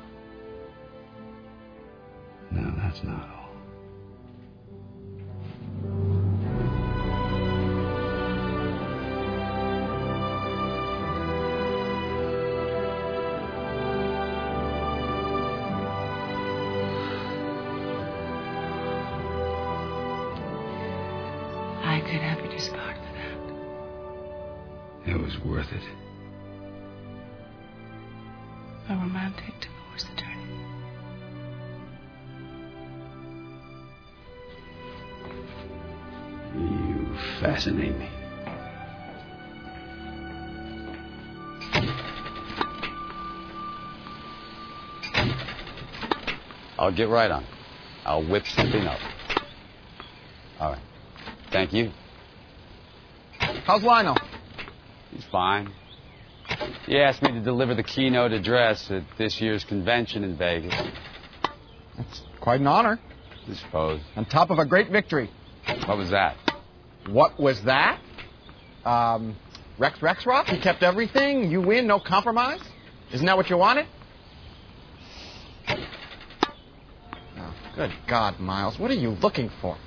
No, that's not all. can't have you discard for that. It was worth it. A romantic divorce attorney. You fascinate me. I'll get right on it. I'll whip something up. All right. Thank you. How's Lionel? He's fine. He asked me to deliver the keynote address at this year's convention in Vegas. That's quite an honor. I suppose. On top of a great victory. What was that? What was that? Rex Rexroth? He kept everything. You win, no compromise? Isn't that what you wanted? Oh, good God, Miles. What are you looking for?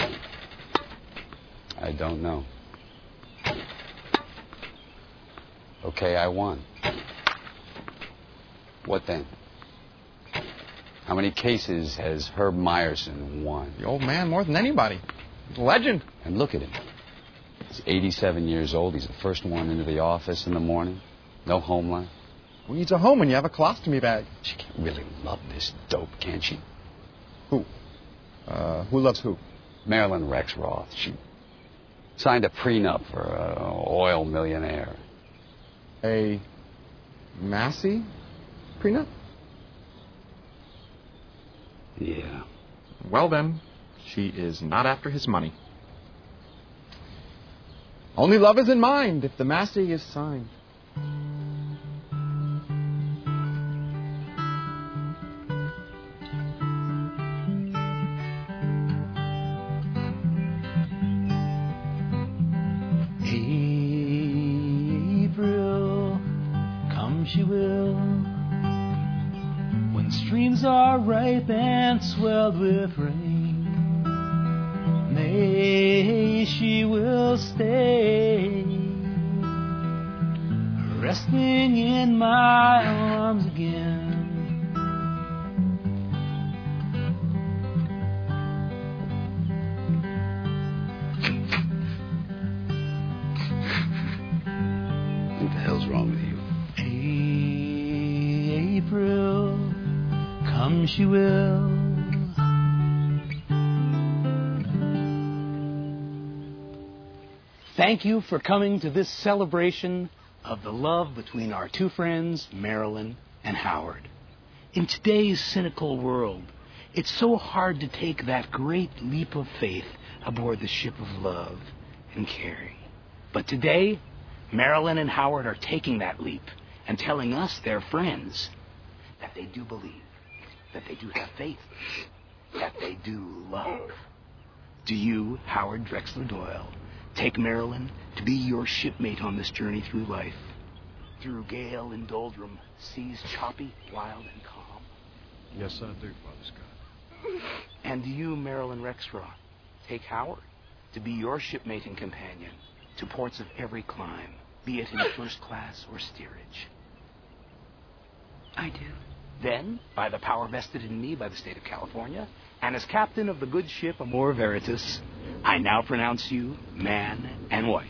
I don't know. Okay, I won. What then? How many cases has Herb Meyerson won? The old man more than anybody. He's a legend. And look at him. He's 87 years old. He's the first one into the office in the morning. No home life. Who needs a home when you have a colostomy bag? She can't really love this dope, can she? Who? Who loves who? Marilyn Rexroth. She signed a prenup for an oil millionaire. A Massey prenup? Yeah. Well, then, she is not after his money. Only love is in mind if the Massey is signed. April, come she will, when streams are ripe and swelled with rain. May she will stay, resting in my arms again. What the hell's wrong with you? April, come she will. Thank you for coming to this celebration of the love between our two friends, Marilyn and Howard. In today's cynical world, it's so hard to take that great leap of faith aboard the ship of love and caring. But today, Marilyn and Howard are taking that leap and telling us, their friends, that they do believe, that they do have faith, that they do love. Do you, Howard Drexler Doyle, take Marilyn to be your shipmate on this journey through life? Through gale and doldrum, seas choppy, wild, and calm? Yes, I do, Father Scott. And do you, Marilyn Rexroth, take Howard to be your shipmate and companion to ports of every clime, be it in first class or steerage? I do. Then, by the power vested in me by the state of California, and as captain of the good ship Amor Veritas, I now pronounce you man and wife.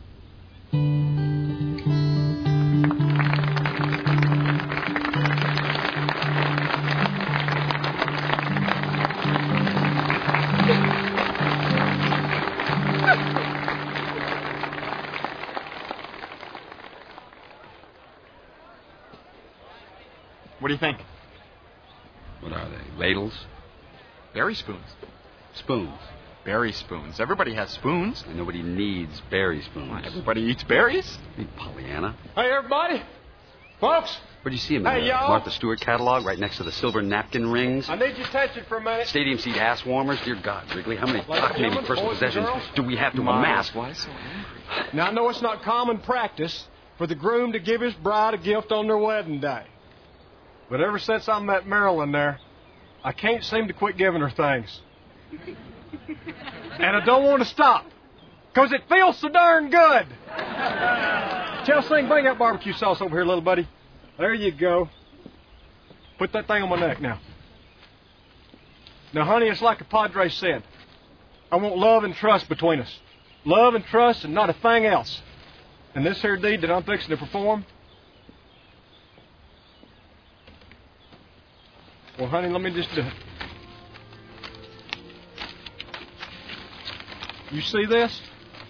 What do you think? What are they? Ladles? Berry spoons. Spoons. Berry spoons. Everybody has spoons. And nobody needs berry spoons. Well, everybody eats berries. Hey, Pollyanna. Hey, everybody. Folks. Where'd you see him in Hey, the y'all. Martha Stewart catalog, right next to the silver napkin rings? I need your attention for a minute. Stadium seat ass warmers? Dear God, Wrigley, how many Ladies and cockamamie gentlemen, personal boys and possessions girls. do we have to amass? Why so angry? Now, I know it's not common practice for the groom to give his bride a gift on their wedding day. But ever since I met Marilyn there, I can't seem to quit giving her things. And I don't want to stop, because it feels so darn good. Chelsea, bring that barbecue sauce over here, little buddy. There you go. Put that thing on my neck now. Now, honey, it's like the Padre said. I want love and trust between us. Love and trust and not a thing else. And this here deed that I'm fixing to perform, well, honey, let me just do it. You see this?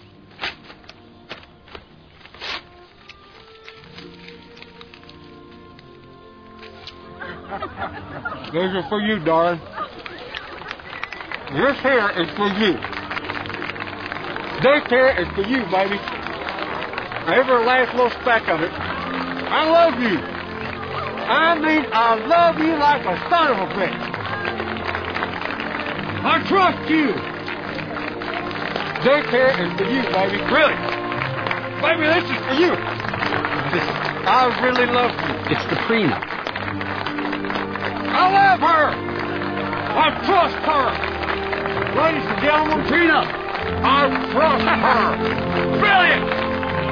These are for you, darling. This here is for you. This here is for you, baby. Every last little speck of it. I love you. I mean, I love you like a son of a bitch. I trust you. This here is for you, baby. Really. Baby, this is for you. I really love you. It's the prenup. I love her. I trust her. Ladies and gentlemen, prenup. I trust her. Brilliant.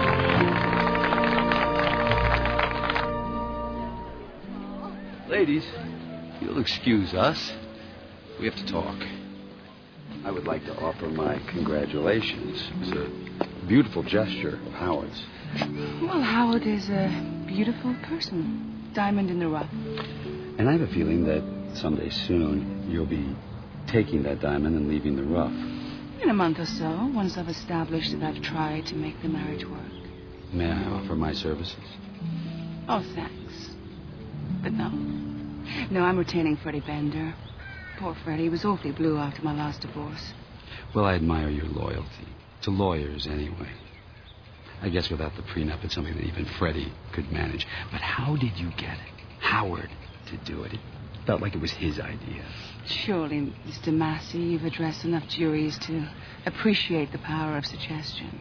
Ladies, you'll excuse us. We have to talk. I would like to offer my congratulations. It's a beautiful gesture of Howard's. Well, Howard is a beautiful person. Diamond in the rough. And I have a feeling that someday soon you'll be taking that diamond and leaving the rough. In a month or so, once I've established that I've tried to make the marriage work. May I offer my services? Oh, thanks. But no. No, I'm retaining Freddie Bender. Poor Freddie. He was awfully blue after my last divorce. Well, I admire your loyalty. To lawyers, anyway. I guess without the prenup, it's something that even Freddie could manage. But how did you get it? Howard to do it. It felt like it was his idea. Surely, Mr. Massey, you've addressed enough juries to appreciate the power of suggestion.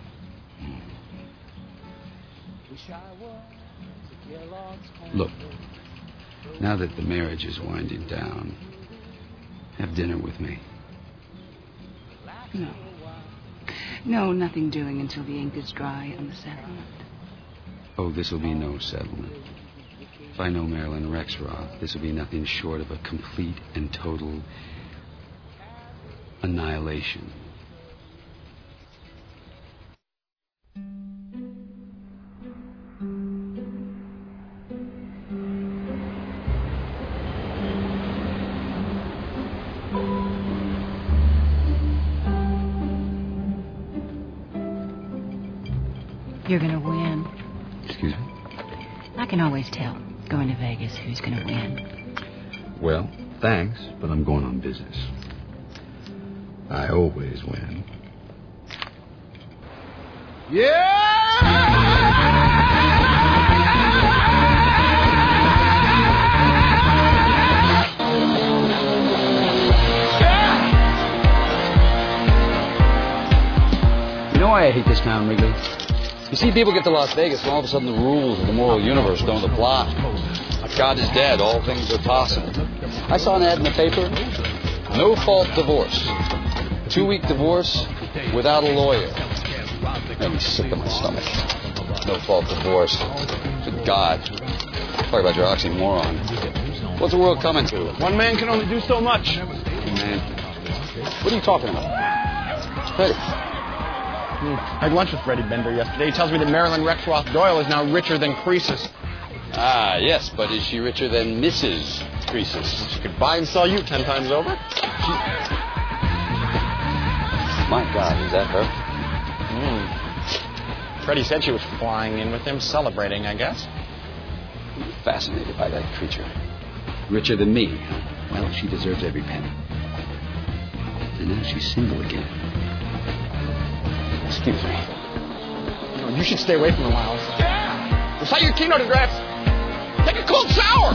Look, now that the marriage is winding down, have dinner with me. No. No, nothing doing until the ink is dry on the settlement. Oh, this will be no settlement. If I know Marilyn Rexroth, this will be nothing short of a complete and total annihilation. You're gonna win. Excuse me? I can always tell, going to Vegas, who's gonna win. Well, thanks, but I'm going on business. I always win. You know why I hate this town, Wrigley? You see, people get to Las Vegas, and all of a sudden the rules of the moral universe don't apply. God is dead. All things are possible. I saw an ad in the paper. No-fault divorce. 2-week divorce without a lawyer. Made me sick to my stomach. No-fault divorce. Good God. Talk about your oxymoron. What's the world coming to? One man can only do so much. Man. What are you talking about? It's Freddie. I had lunch with Freddie Bender yesterday. He tells me that Marilyn Rexroth Doyle is now richer than Croesus. Ah, yes, but is she richer than Mrs. Croesus? She could buy and sell you 10 times over. My God, is that her? Freddie said she was flying in with him, celebrating, I guess. I'm fascinated by that creature. Richer than me. Well, she deserves every penny. And now she's single again. Excuse me. No, you should stay away from her, Miles. Recite your keynote address. Take a cold shower.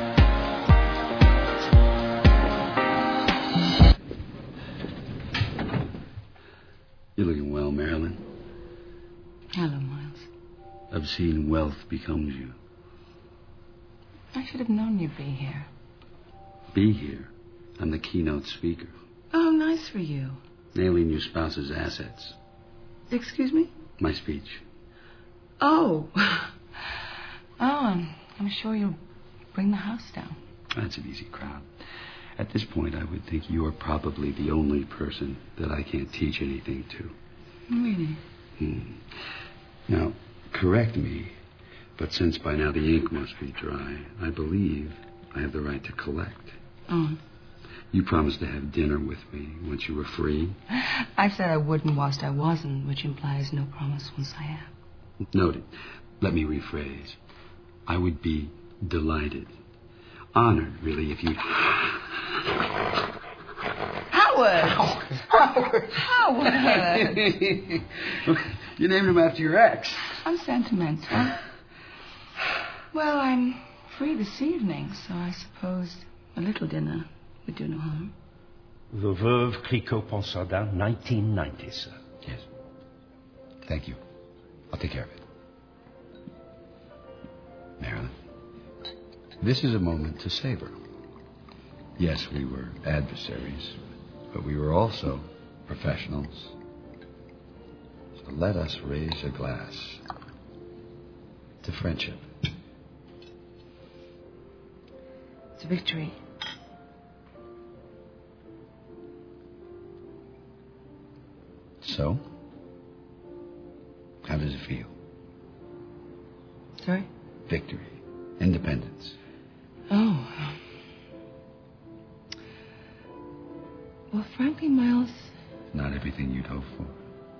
You're looking well, Marilyn. Hello, Miles. I've seen wealth becomes you. I should have known you'd be here. Be here. I'm the keynote speaker. Oh, nice for you. Nailing your spouse's assets. Excuse me? My speech. Oh. I'm sure you'll bring the house down. That's an easy crowd. At this point, I would think you're probably the only person that I can't teach anything to. Really? Now, correct me, but since by now the ink must be dry, I believe I have the right to collect. Oh. You promised to have dinner with me once you were free. I said I wouldn't whilst I wasn't, which implies no promise once I am. Noted. Let me rephrase. I would be delighted. Honored, really, if you'd... Howard! Howard! You named him after your ex. I'm sentimental. Well, I'm free this evening, so I suppose a little dinner would do no harm. The Veuve Clicquot Ponsardin, 1990, sir. Yes. Thank you. I'll take care of it. Marilyn, this is a moment to savor. Yes, we were adversaries, but we were also professionals. So let us raise a glass to friendship. It's a victory. So, how does it feel? Sorry? Victory. Independence. Oh. Well, frankly, Miles... Not everything you'd hoped for.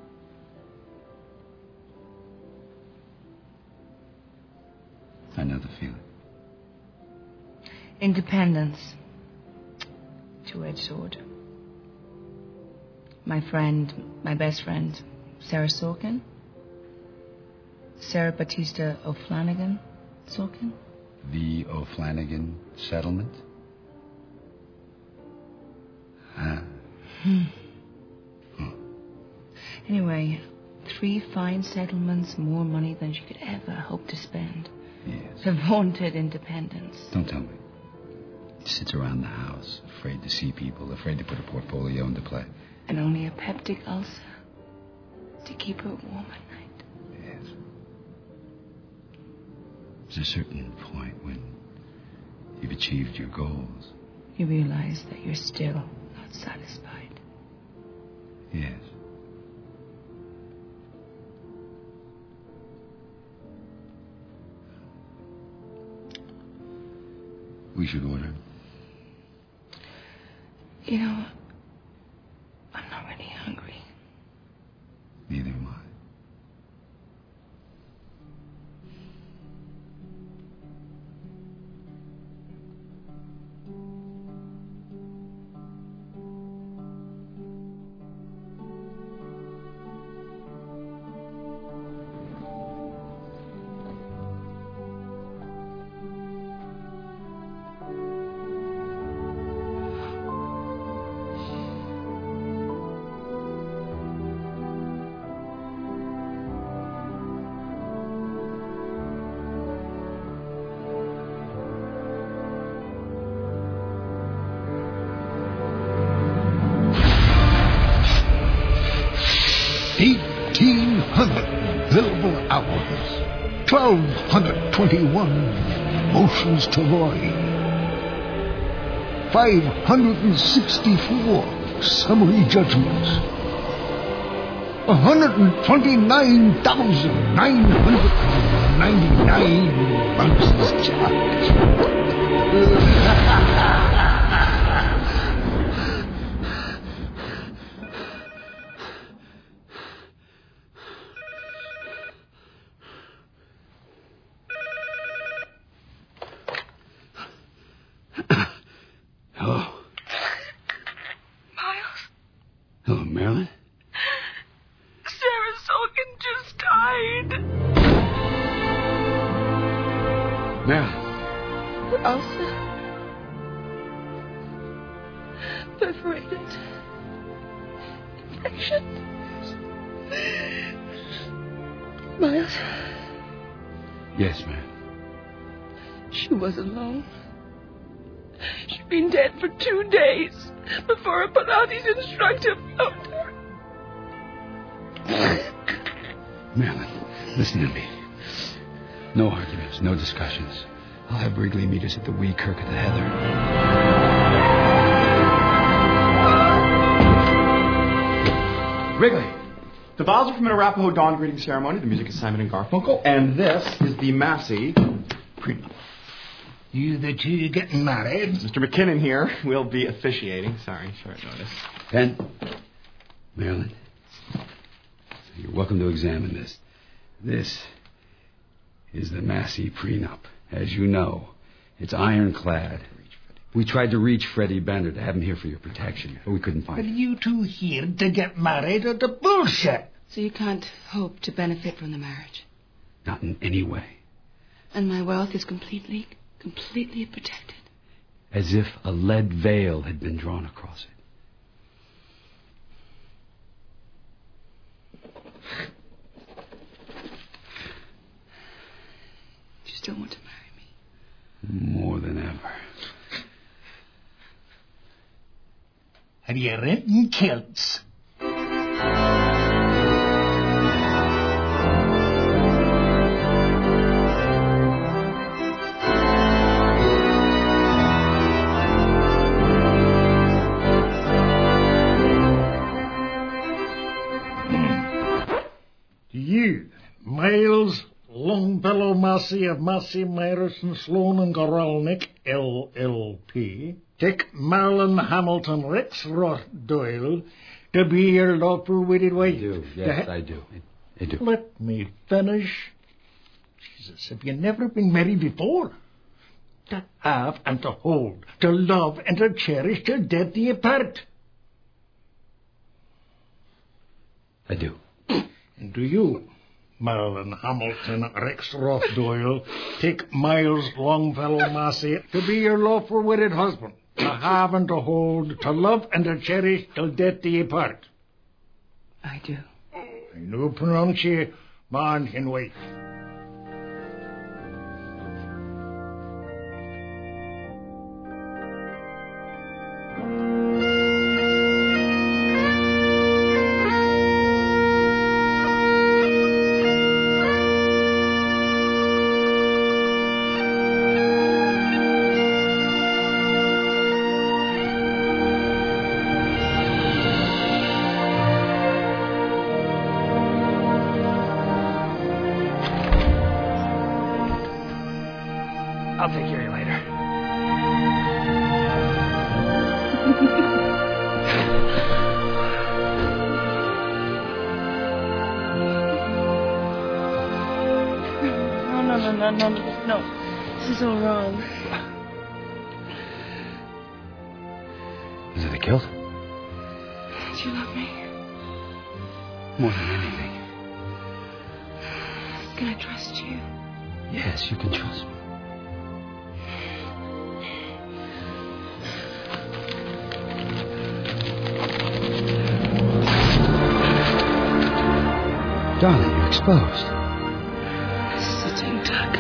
I know the feeling. Independence. Two-edged sword. My best friend, Sarah Sorkin. Sarah Batista O'Flanagan Sorkin. The O'Flanagan settlement? Anyway, 3 fine settlements, more money than she could ever hope to spend. Yes. The vaunted independence. Don't tell me. Sits around the house, afraid to see people, afraid to put a portfolio into play. And only a peptic ulcer to keep her warm at night. Yes. There's a certain point when you've achieved your goals. You realize that you're still not satisfied. Yes. We should order. You know, I'm not really hungry. Neither am I. Billable hours, 1,221 motions to void, 564 summary judgments, 129,999 bounces charged. Hello, Marilyn. Sarah Sorkin just died. Marilyn. Ulcer. Perforated. Infection. Miles. Yes, ma'am. She was alone. She'd been dead for 2 days before Apollonis instructor found her. Marilyn, listen to me. No arguments, no discussions. I'll have Wrigley meet us at the Wee Kirk of the Heather. Wrigley, The vows are from an Arapaho dawn greeting ceremony. The music is Simon and Garfunkel. And this is the Massey prenup. You the two getting married? Mr. McKinnon here will be officiating. Sorry, short notice. Pen. Marilyn. You're welcome to examine this. This is the Massey prenup. As you know, it's ironclad. We tried to reach Freddie Bender to have him here for your protection, but we couldn't find Are him. you two here to get married or to bullshit? So you can't hope to benefit from the marriage? Not in any way. And my wealth is completely protected? As if a lead veil had been drawn across it. You still want to marry me? More than ever. Are you renting kilts? You, Miles Longfellow Massey of Massey, Myerson, Sloan and Goralnik, LLP, take Marilyn Hamilton Rexroth Doyle to be your lawful wedded wife. I do, yes, I do. I do. Let me finish. Jesus, have you never been married before? To have and to hold, to love and to cherish till death do you part. I do. And do you, Marilyn Hamilton Rexroth Doyle, take Miles Longfellow Massey to be your lawful wedded husband, to have and to hold, to love and to cherish till death do ye part? I do. I no pronounce ye man and wife. I'll take care of you later. No. This is all wrong. Is it a kilt? Do you love me? More than anything. Can I trust you? Yes, you can trust me. Darling, you're exposed. Sitting duck.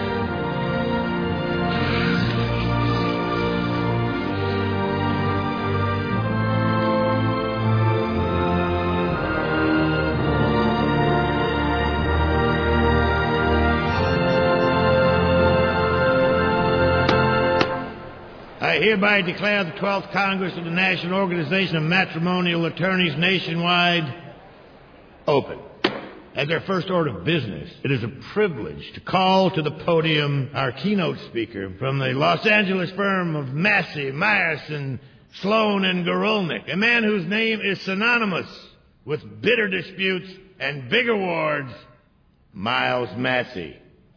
I hereby declare the 12th Congress of the National Organization of Matrimonial Attorneys Nationwide open. As our first order of business, it is a privilege to call to the podium our keynote speaker from the Los Angeles firm of Massey, Myerson, Sloan, and Gorolnik, a man whose name is synonymous with bitter disputes and big awards, Miles Massey.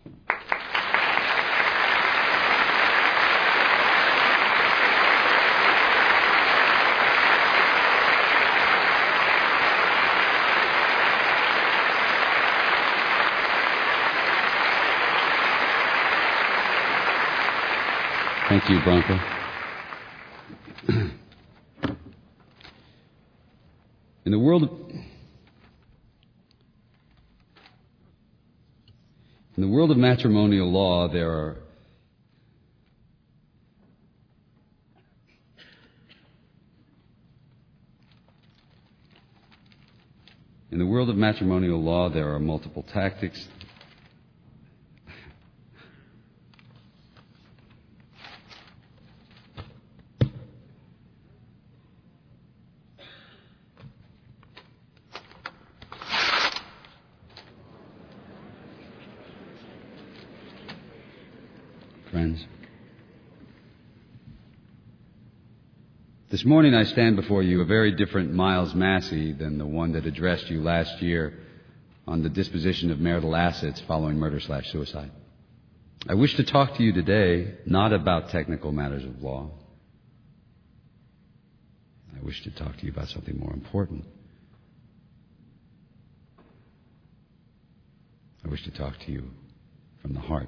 Thank you, Bronco. In the world of matrimonial law, there are multiple tactics. friends. This morning I stand before you a very different Miles Massey than the one that addressed you last year on the disposition of marital assets following murder/suicide. I wish to talk to you today not about technical matters of law. I wish to talk to you about something more important. I wish to talk to you from the heart.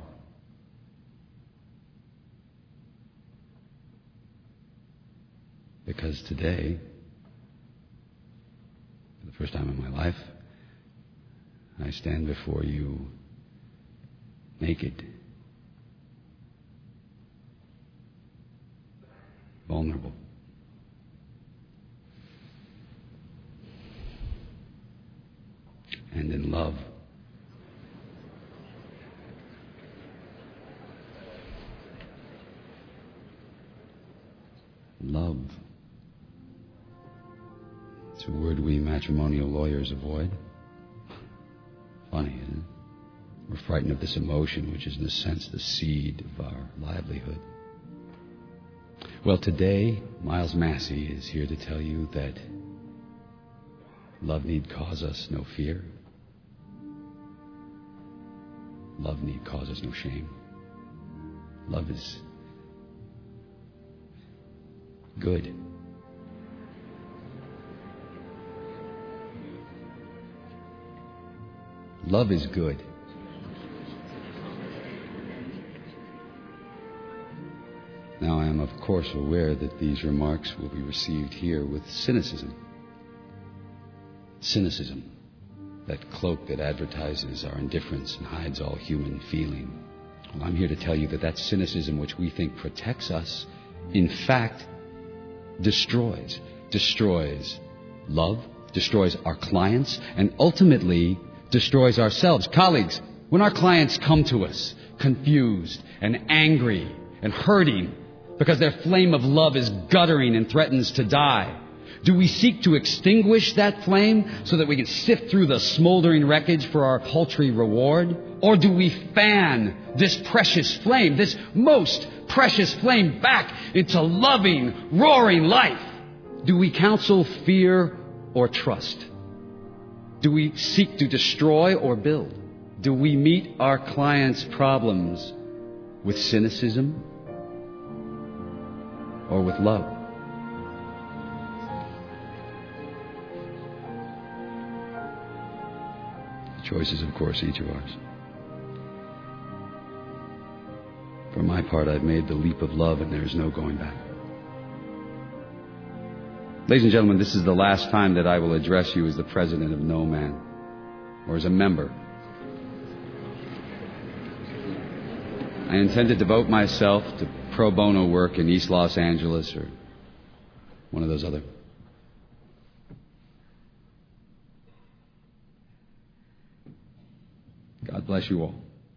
Because today, for the first time in my life, I stand before you naked, vulnerable, and in love. Love. It's a word we matrimonial lawyers avoid. Funny, isn't it? We're frightened of this emotion, which is in a sense the seed of our livelihood. Well, today, Miles Massey is here to tell you that love need cause us no fear. Love need cause us no shame. Love is good. Love is good. Now, I am, of course, aware that these remarks will be received here with cynicism. Cynicism, that cloak that advertises our indifference and hides all human feeling. Well, I'm here to tell you that that cynicism which we think protects us, in fact, destroys love, destroys our clients, and ultimately destroys ourselves. Colleagues, when our clients come to us confused and angry and hurting because their flame of love is guttering and threatens to die, do we seek to extinguish that flame so that we can sift through the smoldering wreckage for our paltry reward? Or do we fan this precious flame, this most precious flame, back into loving, roaring life? Do we counsel fear or trust? Do we seek to destroy or build? Do we meet our clients' problems with cynicism or with love? The choice is, of course, each of ours. For my part, I've made the leap of love, and there is no going back. Ladies and gentlemen, this is the last time that I will address you as the president of No Man, or as a member. I intend to devote myself to pro bono work in East Los Angeles or one of those other. God bless you all.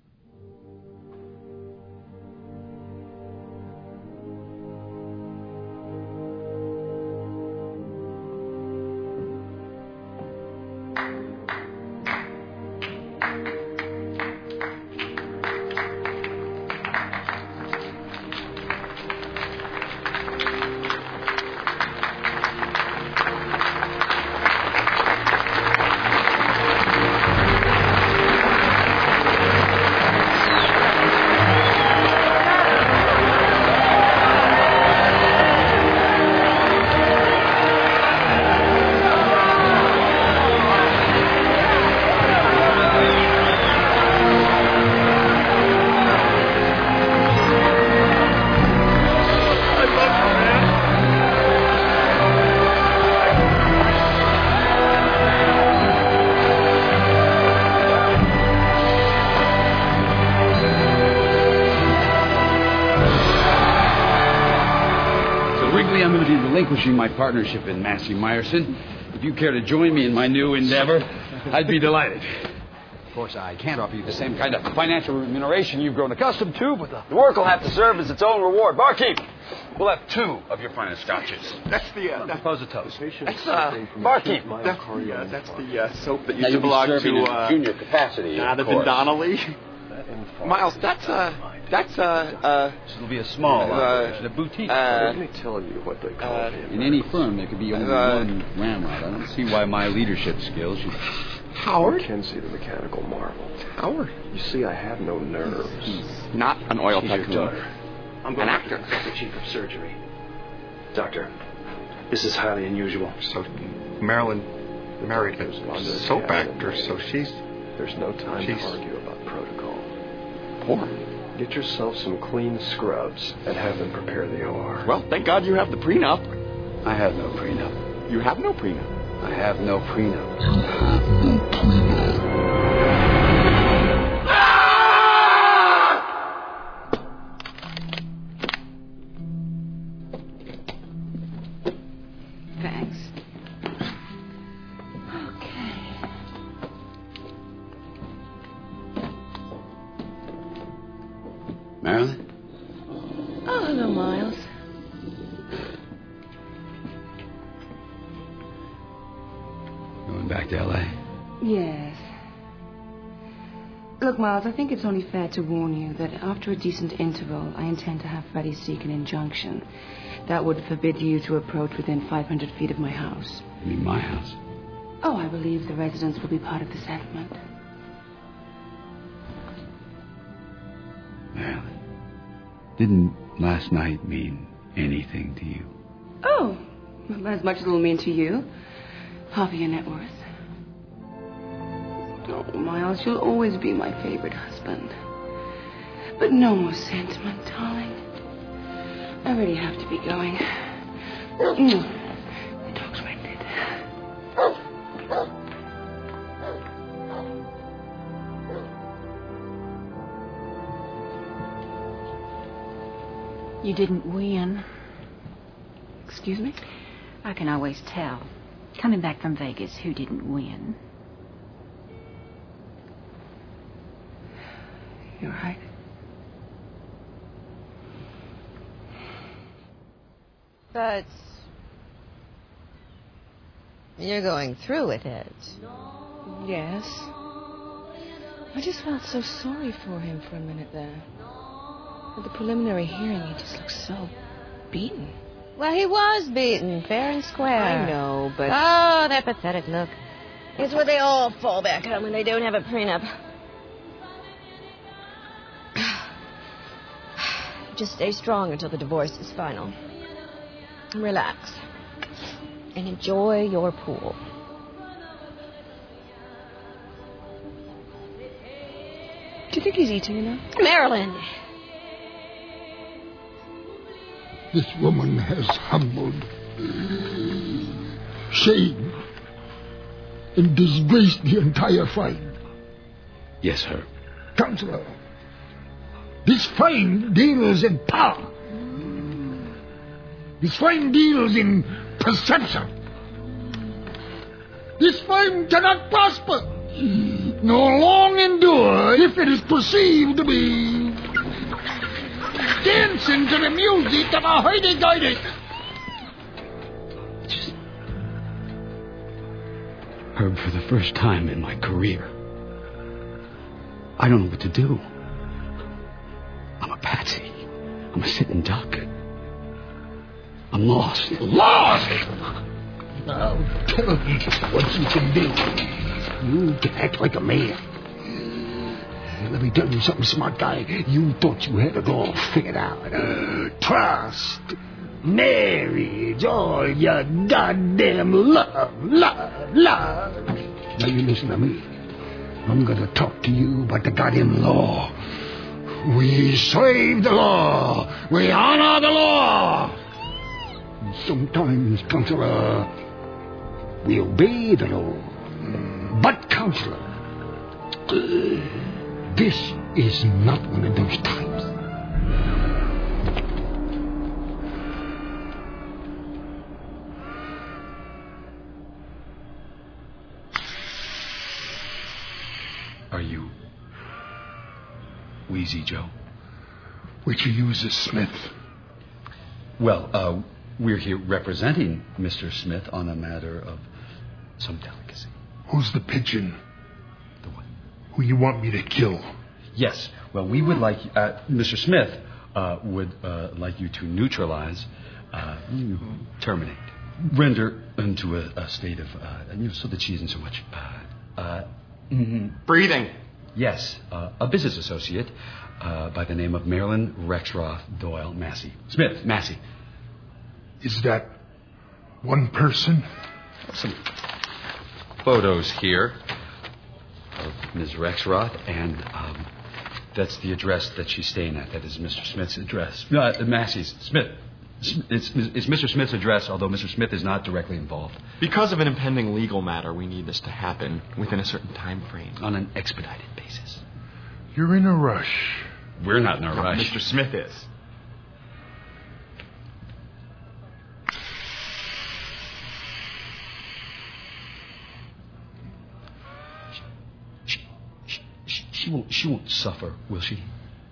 Relinquishing my partnership in Massey Meyerson. If you care to join me in my new endeavor, I'd be delighted. Of course, I can't offer you the same kind of financial remuneration you've grown accustomed to, but the work will have to serve as its own reward. Barkeep, we'll have 2 of your finest scotches. That's the propose a toast. That's barkeep. That's the soap that used to belong to in junior capacity. Jonathan Donnelly. Miles, that's That's It'll be a small operation, a boutique. Let me tell you what they call him. In any firm, there could be only one ramrod. I don't see why my leadership skills should... Howard? Mackenzie, the mechanical marvel. Howard? You see, I have no nerves. He's not an oil He's your tycoon. daughter. I'm going An to actor. consult the chief of surgery. Doctor, this is highly unusual. So, Marilyn married a soap actor, so she's... There's no time to argue about protocol. Poor. Get yourself some clean scrubs and have them prepare the OR. Well, thank God you have the prenup. I have no prenup. You have no prenup. I have no prenup. Thanks. Okay. Marilyn? Oh, hello, Miles. Going back to L.A.? Yes. Look, Miles, I think it's only fair to warn you that after a decent interval, I intend to have Freddie seek an injunction that would forbid you to approach within 500 feet of my house. You mean my house? Oh, I believe the residents will be part of the settlement. Marilyn, didn't last night mean anything to you? Oh, well, as much as it'll mean to you. Half of your net worth. Oh, Miles, you'll always be my favorite husband. But no more sentiment, darling. I really have to be going. The dog's winded. You didn't win. Excuse me? I can always tell. Coming back from Vegas, who didn't win? You're right. But you're going through with it. Yes. I just felt so sorry for him for a minute there. At the preliminary hearing, he just looked so beaten. Well, he was beaten, fair and square. I know, but... Oh, that pathetic look. It's what they all fall back on when they don't have a prenup. Just stay strong until the divorce is final. Relax. And enjoy your pool. Do you think he's eating enough? Marilyn! This woman has humbled, shamed, and disgraced the entire firm. Yes, sir. Counselor, this firm deals in power. This firm deals in perception. This firm cannot prosper, nor long endure if it is perceived to be dancing to the music of a hurdy-gurdy. Herb, for the first time in my career, I don't know what to do. I'm a patsy. I'm a sitting duck. I'm lost. Lost! I'll tell you what you can do. You can act like a man. Let me tell you something, smart guy. You thought you had it all figured out. Trust, marriage, all your goddamn love. Now you listen to me. I'm gonna talk to you about the goddamn law. We serve the law. We honor the law. Sometimes, Counselor, we obey the law. But, Counselor, this is not one of those times. Are you Wheezy Joe? Which you use as Smith. Well, we're here representing Mr. Smith on a matter of some delicacy. Who's the pigeon? The what? Who you want me to kill? Yes. Well, we would like... Mr. Smith would like you to neutralize, terminate, render into a state of... so that she isn't so much... Breathing. Yes. A business associate by the name of Marilyn Rexroth Doyle Massey. Smith, Massey. Is that one person? Some photos here of Ms. Rexroth, and that's the address that she's staying at. That is Mr. Smith's address. Massey's. Smith. It's Mr. Smith's address, although Mr. Smith is not directly involved. Because of an impending legal matter, we need this to happen within a certain time frame. On an expedited basis. You're in a rush. We're not in a rush. Mr. Smith is. She won't suffer, will she?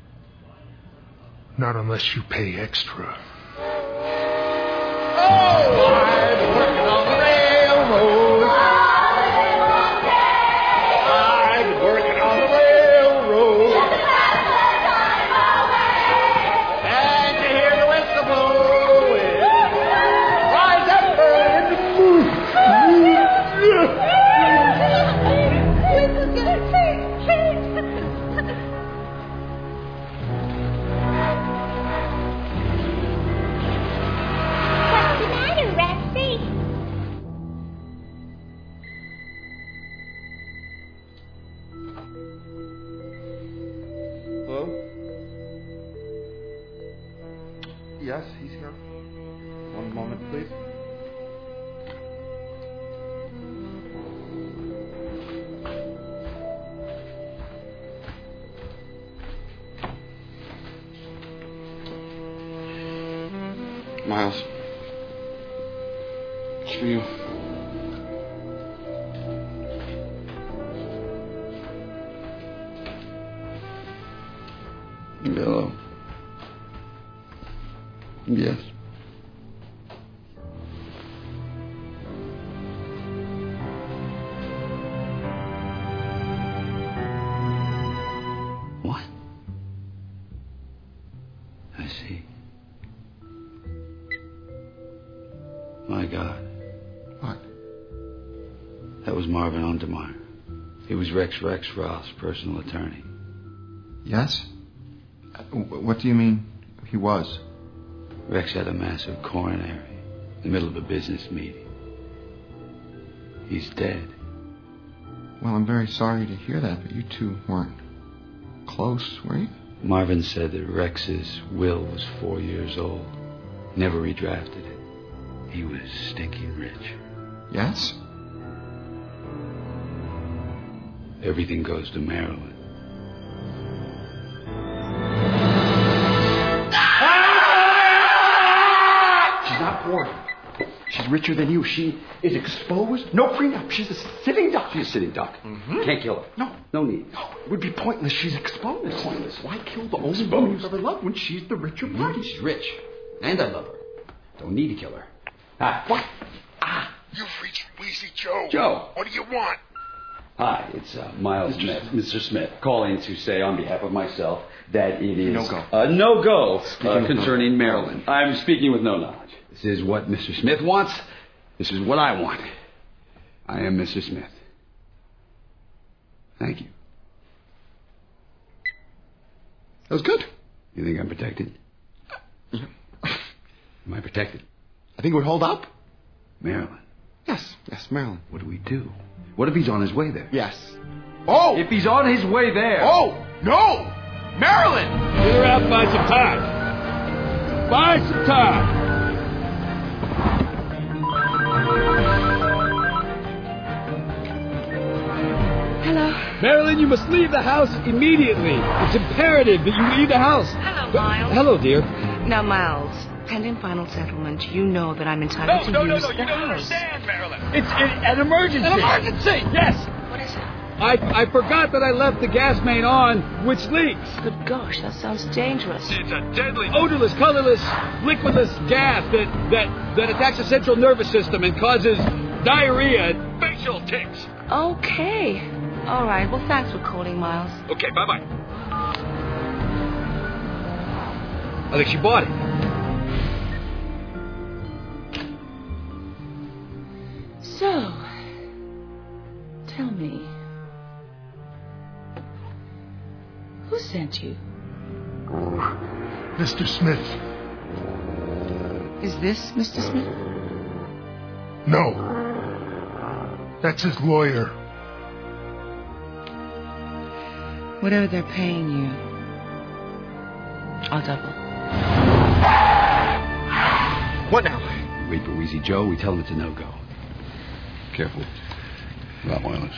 Not unless you pay extra. I'm working on the railroad. I'm working on the railroad. And you hear the whistle blowing. Rise up and move. This is gonna take. What's the matter, Rexy? Hello? Yes, he's here. One moment, please. Miles. It's for you. Hello. Yes. What? I see. My God. What? That was Marvin Untermeyer. He was Rex Roth's personal attorney. Yes? What do you mean, he was? Rex had a massive coronary in the middle of a business meeting. He's dead. Well, I'm very sorry to hear that, but you two weren't close, were you? Marvin said that Rex's will was 4 years old. Never redrafted it. He was stinking rich. Yes? Everything goes to Marilyn. She's not poor. She's richer than you. She is exposed. No prenup. She's a sitting duck. She's a sitting duck. Mm-hmm. Can't kill her. No need. No, it would be pointless. She's exposed. Pointless. Why kill the only woman you've ever loved when she's the richer party? She's rich. And I love her. Don't need to kill her. What? You've reached Wheezy Joe. Joe. What do you want? Hi, it's Miles Smith, Mr. Smith, calling to say on behalf of myself that it is no-go concerning Marilyn. I'm speaking with no knowledge. This is what Mr. Smith wants. This is what I want. I am Mr. Smith. Thank you. That was good. You think I'm protected? Am I protected? I think it would hold up. Marilyn. Yes, Marilyn. What do we do? What if he's on his way there? Yes. Oh! If he's on his way there. Oh! No! Marilyn! Get her out, buy some time. Buy some time. Hello. Marilyn, you must leave the house immediately. It's imperative that you leave the house. Hello, Miles. Hello, dear. Now, Miles, pending final settlement, you know that I'm entitled to use the house. You don't understand, Marilyn. It's an emergency. An emergency! Yes. What is it? I forgot that I left the gas main on, which leaks. Good gosh, that sounds dangerous. It's a deadly, odorless, colorless, liquidless gas that attacks the central nervous system and causes diarrhea and facial tics. Okay. All right. Well, thanks for calling, Miles. Okay, bye-bye. I think she bought it. So, tell me, who sent you? Mr. Smith. Is this Mr. Smith? No. That's his lawyer. Whatever they're paying you, I'll double. What now? Wait for Wheezy Joe. We tell him it's a no-go. Careful. Rottweilers.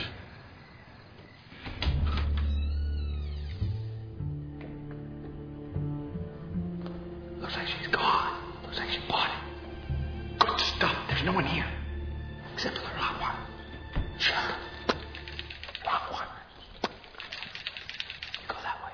Looks like she's gone. Looks like she bought it. Good stuff. There's no one here. Except for the Rottweiler. Sure. Rottweiler. Go that way.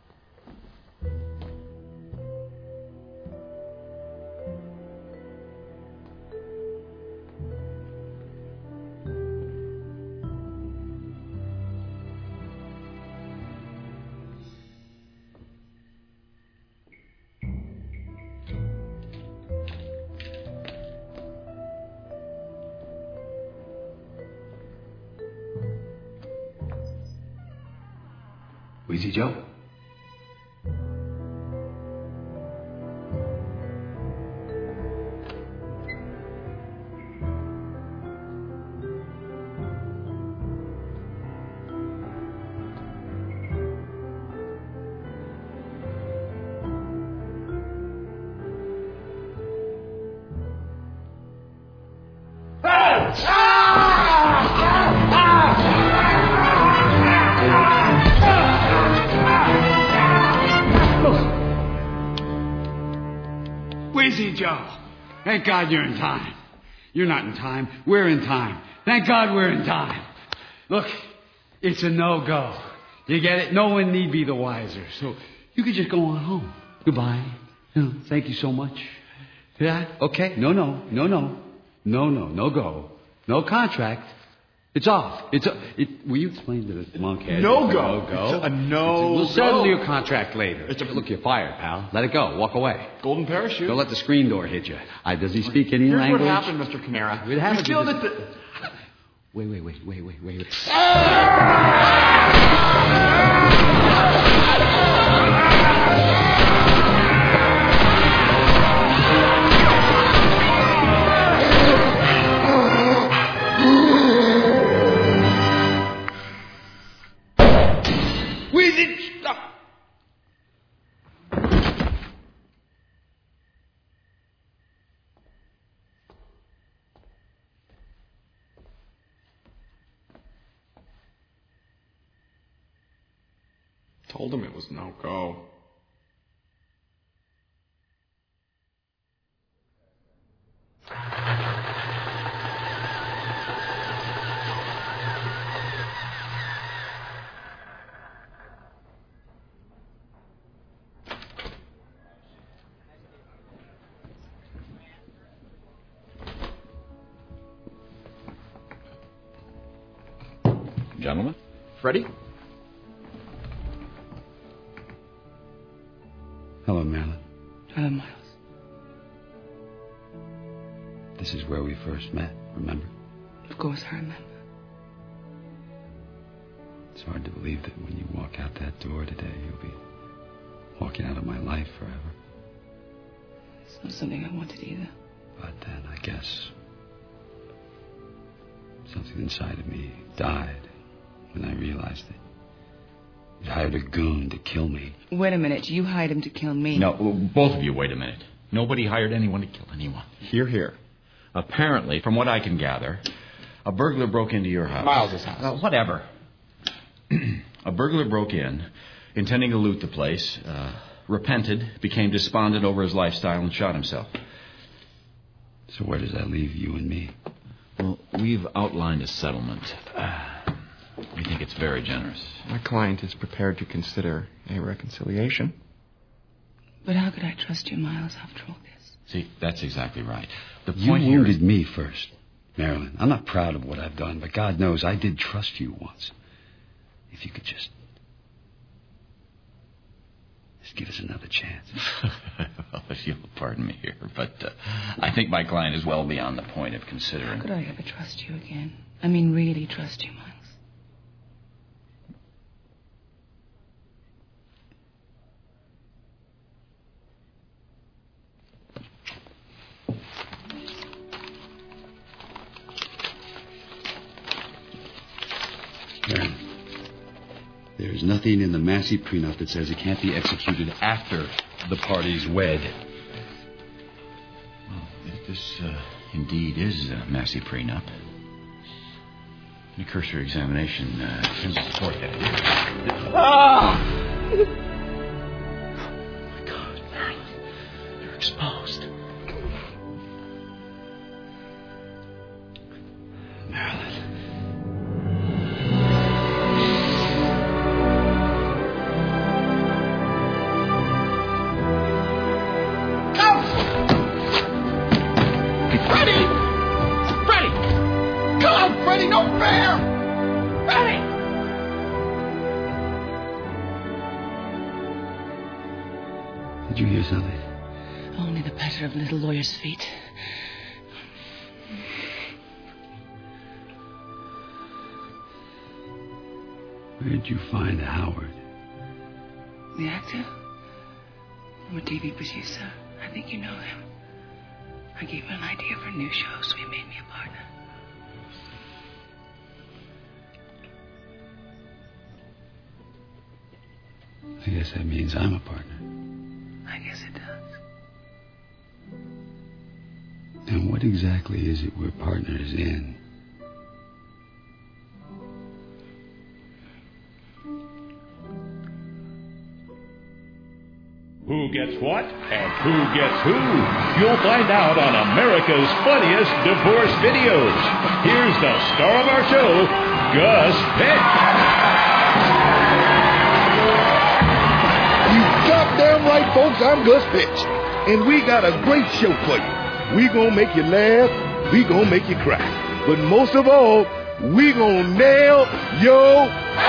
Wheezy Joe? Wheezy Joe. Thank God you're in time. You're not in time. We're in time. Thank God we're in time. Look, it's a no-go. You get it? No one need be the wiser. So you could just go on home. Goodbye. Thank you so much. Yeah? Okay? No go. No contract. It's off. Will you explain to the monkhead? No go. No-go. It's a no-go. We'll settle your contract later. Look, you're fired, pal. Let it go. Walk away. Golden parachute. Don't let the screen door hit you. Does he speak any Here's language? what happened, Mr. Canara. What happened? We feel that the... Wait. Stop. Told him it was no-go. Gentlemen? Freddie? Hello, Marilyn. Hello, Miles. This is where we first met, remember? Of course I remember. It's hard to believe that when you walk out that door today, you'll be walking out of my life forever. It's not something I wanted either. But then, I guess, something inside of me died when I realized that you hired a goon to kill me. Wait a minute. You hired him to kill me. No, both of you, wait a minute. Nobody hired anyone to kill anyone. Here. Apparently, from what I can gather, a burglar broke into your house. Miles's house. Whatever. A burglar broke in, intending to loot the place, repented, became despondent over his lifestyle, and shot himself. So where does that leave you and me? Well, we've outlined a settlement. We think it's very generous. My client is prepared to consider a reconciliation. But how could I trust you, Miles, after all this? See, that's exactly right. The You point here wounded is... me first, Marilyn. I'm not proud of what I've done, but God knows I did trust you once. If you could just Just give us another chance. Well, if you'll pardon me here, but I think my client is well beyond the point of considering... How could I ever trust you again? I mean, really trust you, Miles. There's nothing in the Massey prenup that says it can't be executed after the parties wed. Well, if this indeed is a Massey prenup, a cursory examination turns the court headed. Oh, my God, Marilyn, you're exposed. Did you hear something? Only the patter of the little lawyer's feet. Where did you find Howard? The actor? I'm a TV producer. I think you know him. I gave him an idea for a new show, so he made me a partner. I guess that means I'm a partner. I guess it does. And what exactly is it we're partners in? Who gets what and who gets who? You'll find out on America's Funniest Divorce Videos. Here's the star of our show, Gus Pitch. You goddamn right, folks. I'm Gus Pitch. And we got a great show for you. We gonna make you laugh. We gonna make you cry. But most of all, we gonna nail your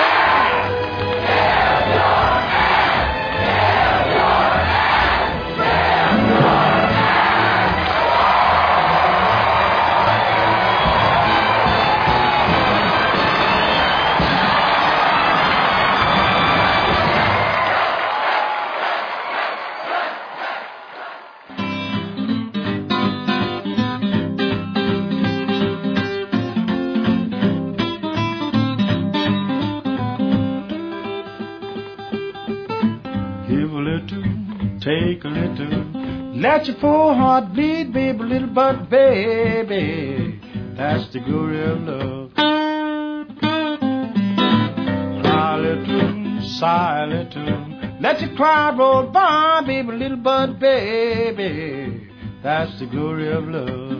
take a little. Let your poor heart bleed, baby, little but baby. That's the glory of love. Cry a little, sigh a little. Let your cry roll by, baby, little but baby. That's the glory of love.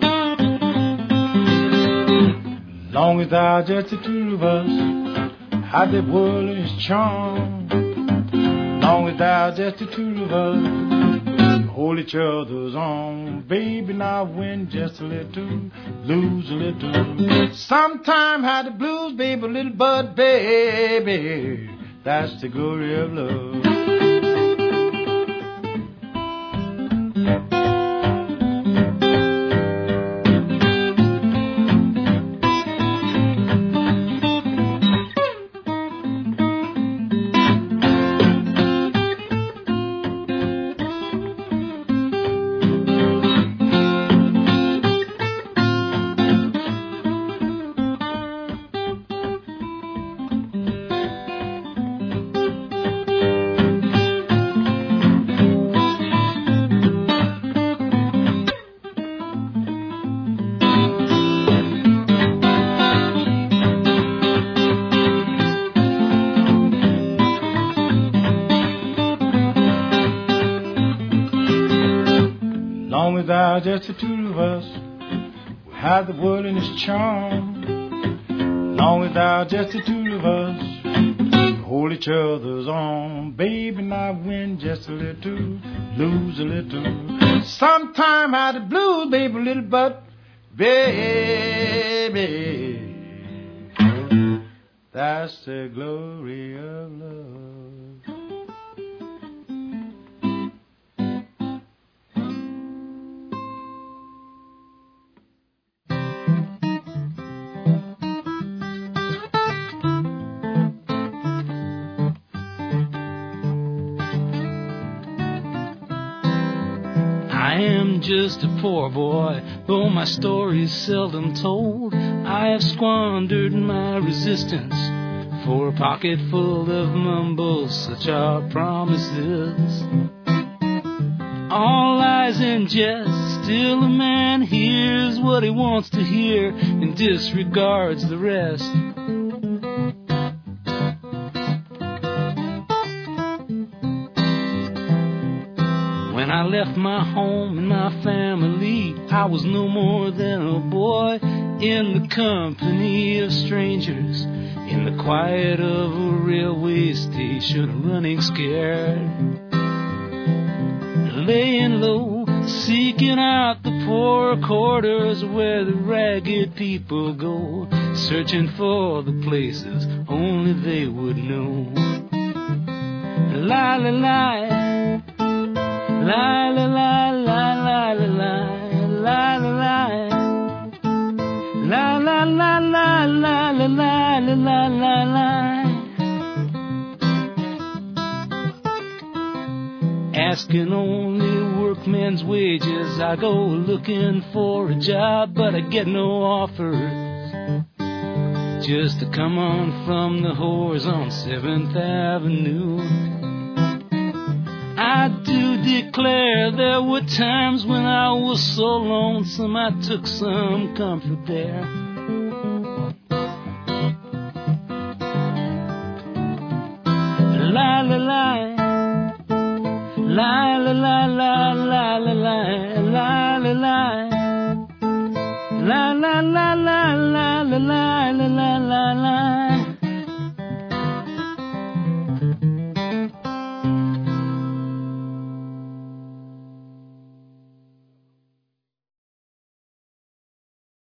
Long as thou just the two of us, how the world is charmed. Long as thou just the two of us, hold each other's on. Baby, now win just a little, lose a little. Sometime had the blues, baby, little but baby. That's the glory of love. Just the two of us, we have the world in its charm. Long as thou just the two of us, we hold each other's on. Baby, now win just a little, lose a little. Sometime had the blues, baby, little but baby. That's the glory of love. I am just a poor boy, though my story is seldom told. I have squandered my resistance for a pocket full of mumbles, such are promises. All lies and jest, still a man hears what he wants to hear and disregards the rest. When I left my home and my family, I was no more than a boy in the company of strangers, in the quiet of a railway station, running scared, laying low, seeking out the poorer quarters where the ragged people go, searching for the places only they would know. La la la, la la la la la la la la la la la la la la la la la la. Asking only workmen's wages, I go looking for a job, but I get no offers. Just to come on from the whores on 7th Avenue. I do declare there were times when I was so lonesome I took some comfort there. La la la, la la la la la la la la la la la la la la la la la la la.